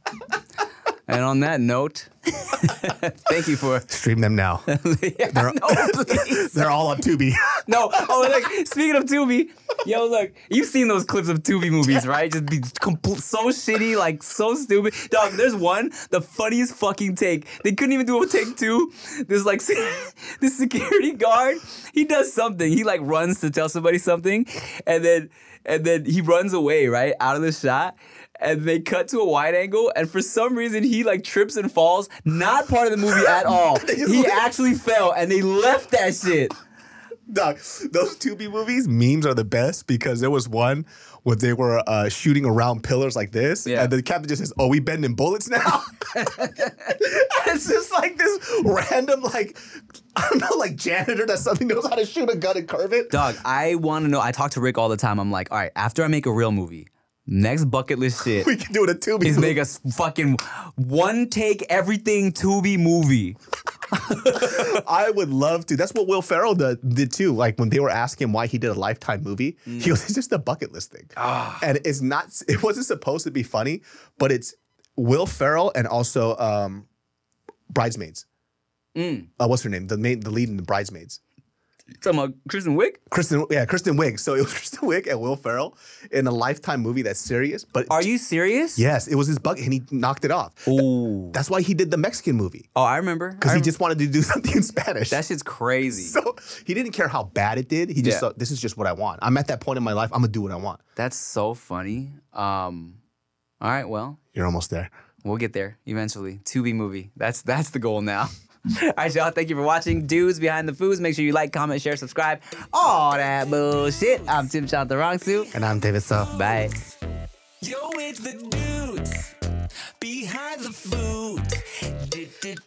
S3: And on that note, thank you for
S4: Stream them now.
S3: yeah,
S4: They're,
S3: no, please.
S4: they're all on Tubi.
S3: No, oh, like speaking of Tubi, yo, look, you've seen those clips of Tubi movies, right? Just be compl- so shitty, like so stupid. Dog, there's one, the funniest fucking take. They couldn't even do a take two. This like this security guard, he does something. He like runs to tell somebody something, and then and then he runs away, right, out of the shot. And they cut to a wide angle, and for some reason he like trips and falls. Not part of the movie at all. He actually fell, and they left that shit.
S4: Dog, those Tubi movies, memes are the best because there was one where they were uh, shooting around pillars like this,
S3: Yeah.
S4: and the captain just says, "Oh, we bending bullets now." And it's just like this random, like I don't know, like janitor that suddenly knows how to shoot a gun and curve it.
S3: Dog, I want to know. I talk to Rick all the time. I'm like, all right, after I make a real movie, next bucket list shit
S4: We can do it a Tubi
S3: is
S4: movie.
S3: make a s- fucking one take everything Tubi movie.
S4: I would love to. That's what Will Ferrell did, did too. Like when they were asking him why he did a Lifetime movie, mm. he goes, "It's just a bucket list thing," oh. and it's not. It wasn't supposed to be funny, but it's Will Ferrell and also um, Bridesmaids. Mm. Uh, what's her name? The main, the lead in the Bridesmaids.
S3: Talking about Kristen Wiig?
S4: Kristen, yeah, Kristen Wiig. So it was Kristen Wiig and Will Ferrell in a Lifetime movie that's serious. But
S3: are you serious?
S4: Yes, it was his bucket, and he knocked it off.
S3: Ooh.
S4: That's why he did the Mexican movie.
S3: Oh, I remember.
S4: Because he just wanted to do something in Spanish.
S3: That shit's crazy.
S4: So he didn't care how bad it did. He just yeah. thought, this is just what I want. I'm at that point in my life. I'm gonna do what I want.
S3: That's so funny. Um, all right, well,
S4: you're almost there.
S3: We'll get there eventually. Tubi movie. That's that's the goal now. All right, y'all. Thank you for watching Dudes Behind the Foods. Make sure you like, comment, share, subscribe. All that bullshit. I'm Tim Chantarangsu.
S4: And I'm David So.
S3: Bye.
S10: Yo, it's the dudes behind the foods. Dudes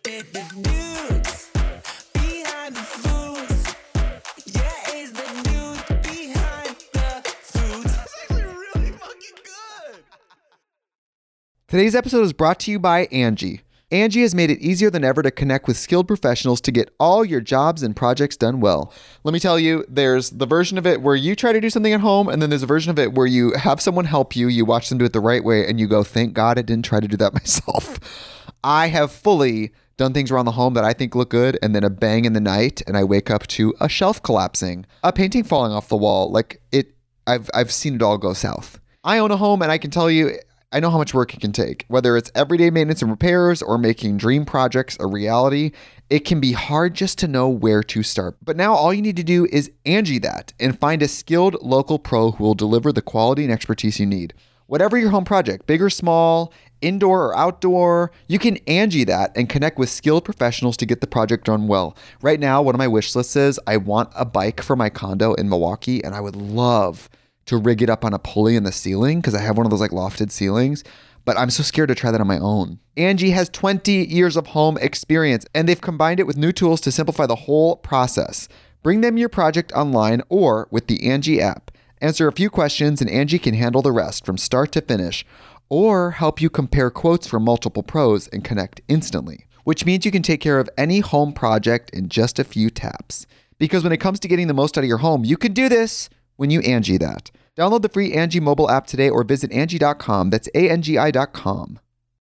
S10: behind the foods. Yeah, it's the dudes behind the foods. That's actually really fucking good.
S1: Today's episode is brought to you by Angie. Angie has made it easier than ever to connect with skilled professionals to get all your jobs and projects done well. Let me tell you, there's the version of it where you try to do something at home, and then there's a version of it where you have someone help you, you watch them do it the right way, and you go, thank God I didn't try to do that myself. I have fully done things around the home that I think look good, and then a bang in the night, and I wake up to a shelf collapsing, a painting falling off the wall. Like it, I've I've seen it all go south. I own a home, and I can tell you, I know how much work it can take. Whether it's everyday maintenance and repairs or making dream projects a reality, it can be hard just to know where to start. But now all you need to do is Angie that and find a skilled local pro who will deliver the quality and expertise you need. Whatever your home project, big or small, indoor or outdoor, you can Angie that and connect with skilled professionals to get the project done well. Right now, one of my wish lists is I want a bike for my condo in Milwaukee, and I would love to rig it up on a pulley in the ceiling because I have one of those like lofted ceilings, but I'm so scared to try that on my own. Angie has twenty years of home experience, and they've combined it with new tools to simplify the whole process. Bring them your project online or with the Angie app. Answer a few questions and Angie can handle the rest from start to finish, or help you compare quotes from multiple pros and connect instantly, which means you can take care of any home project in just a few taps. Because when it comes to getting the most out of your home, you can do this when you Angie that. Download the free Angie mobile app today or visit Angie dot com. That's A N G I dot com.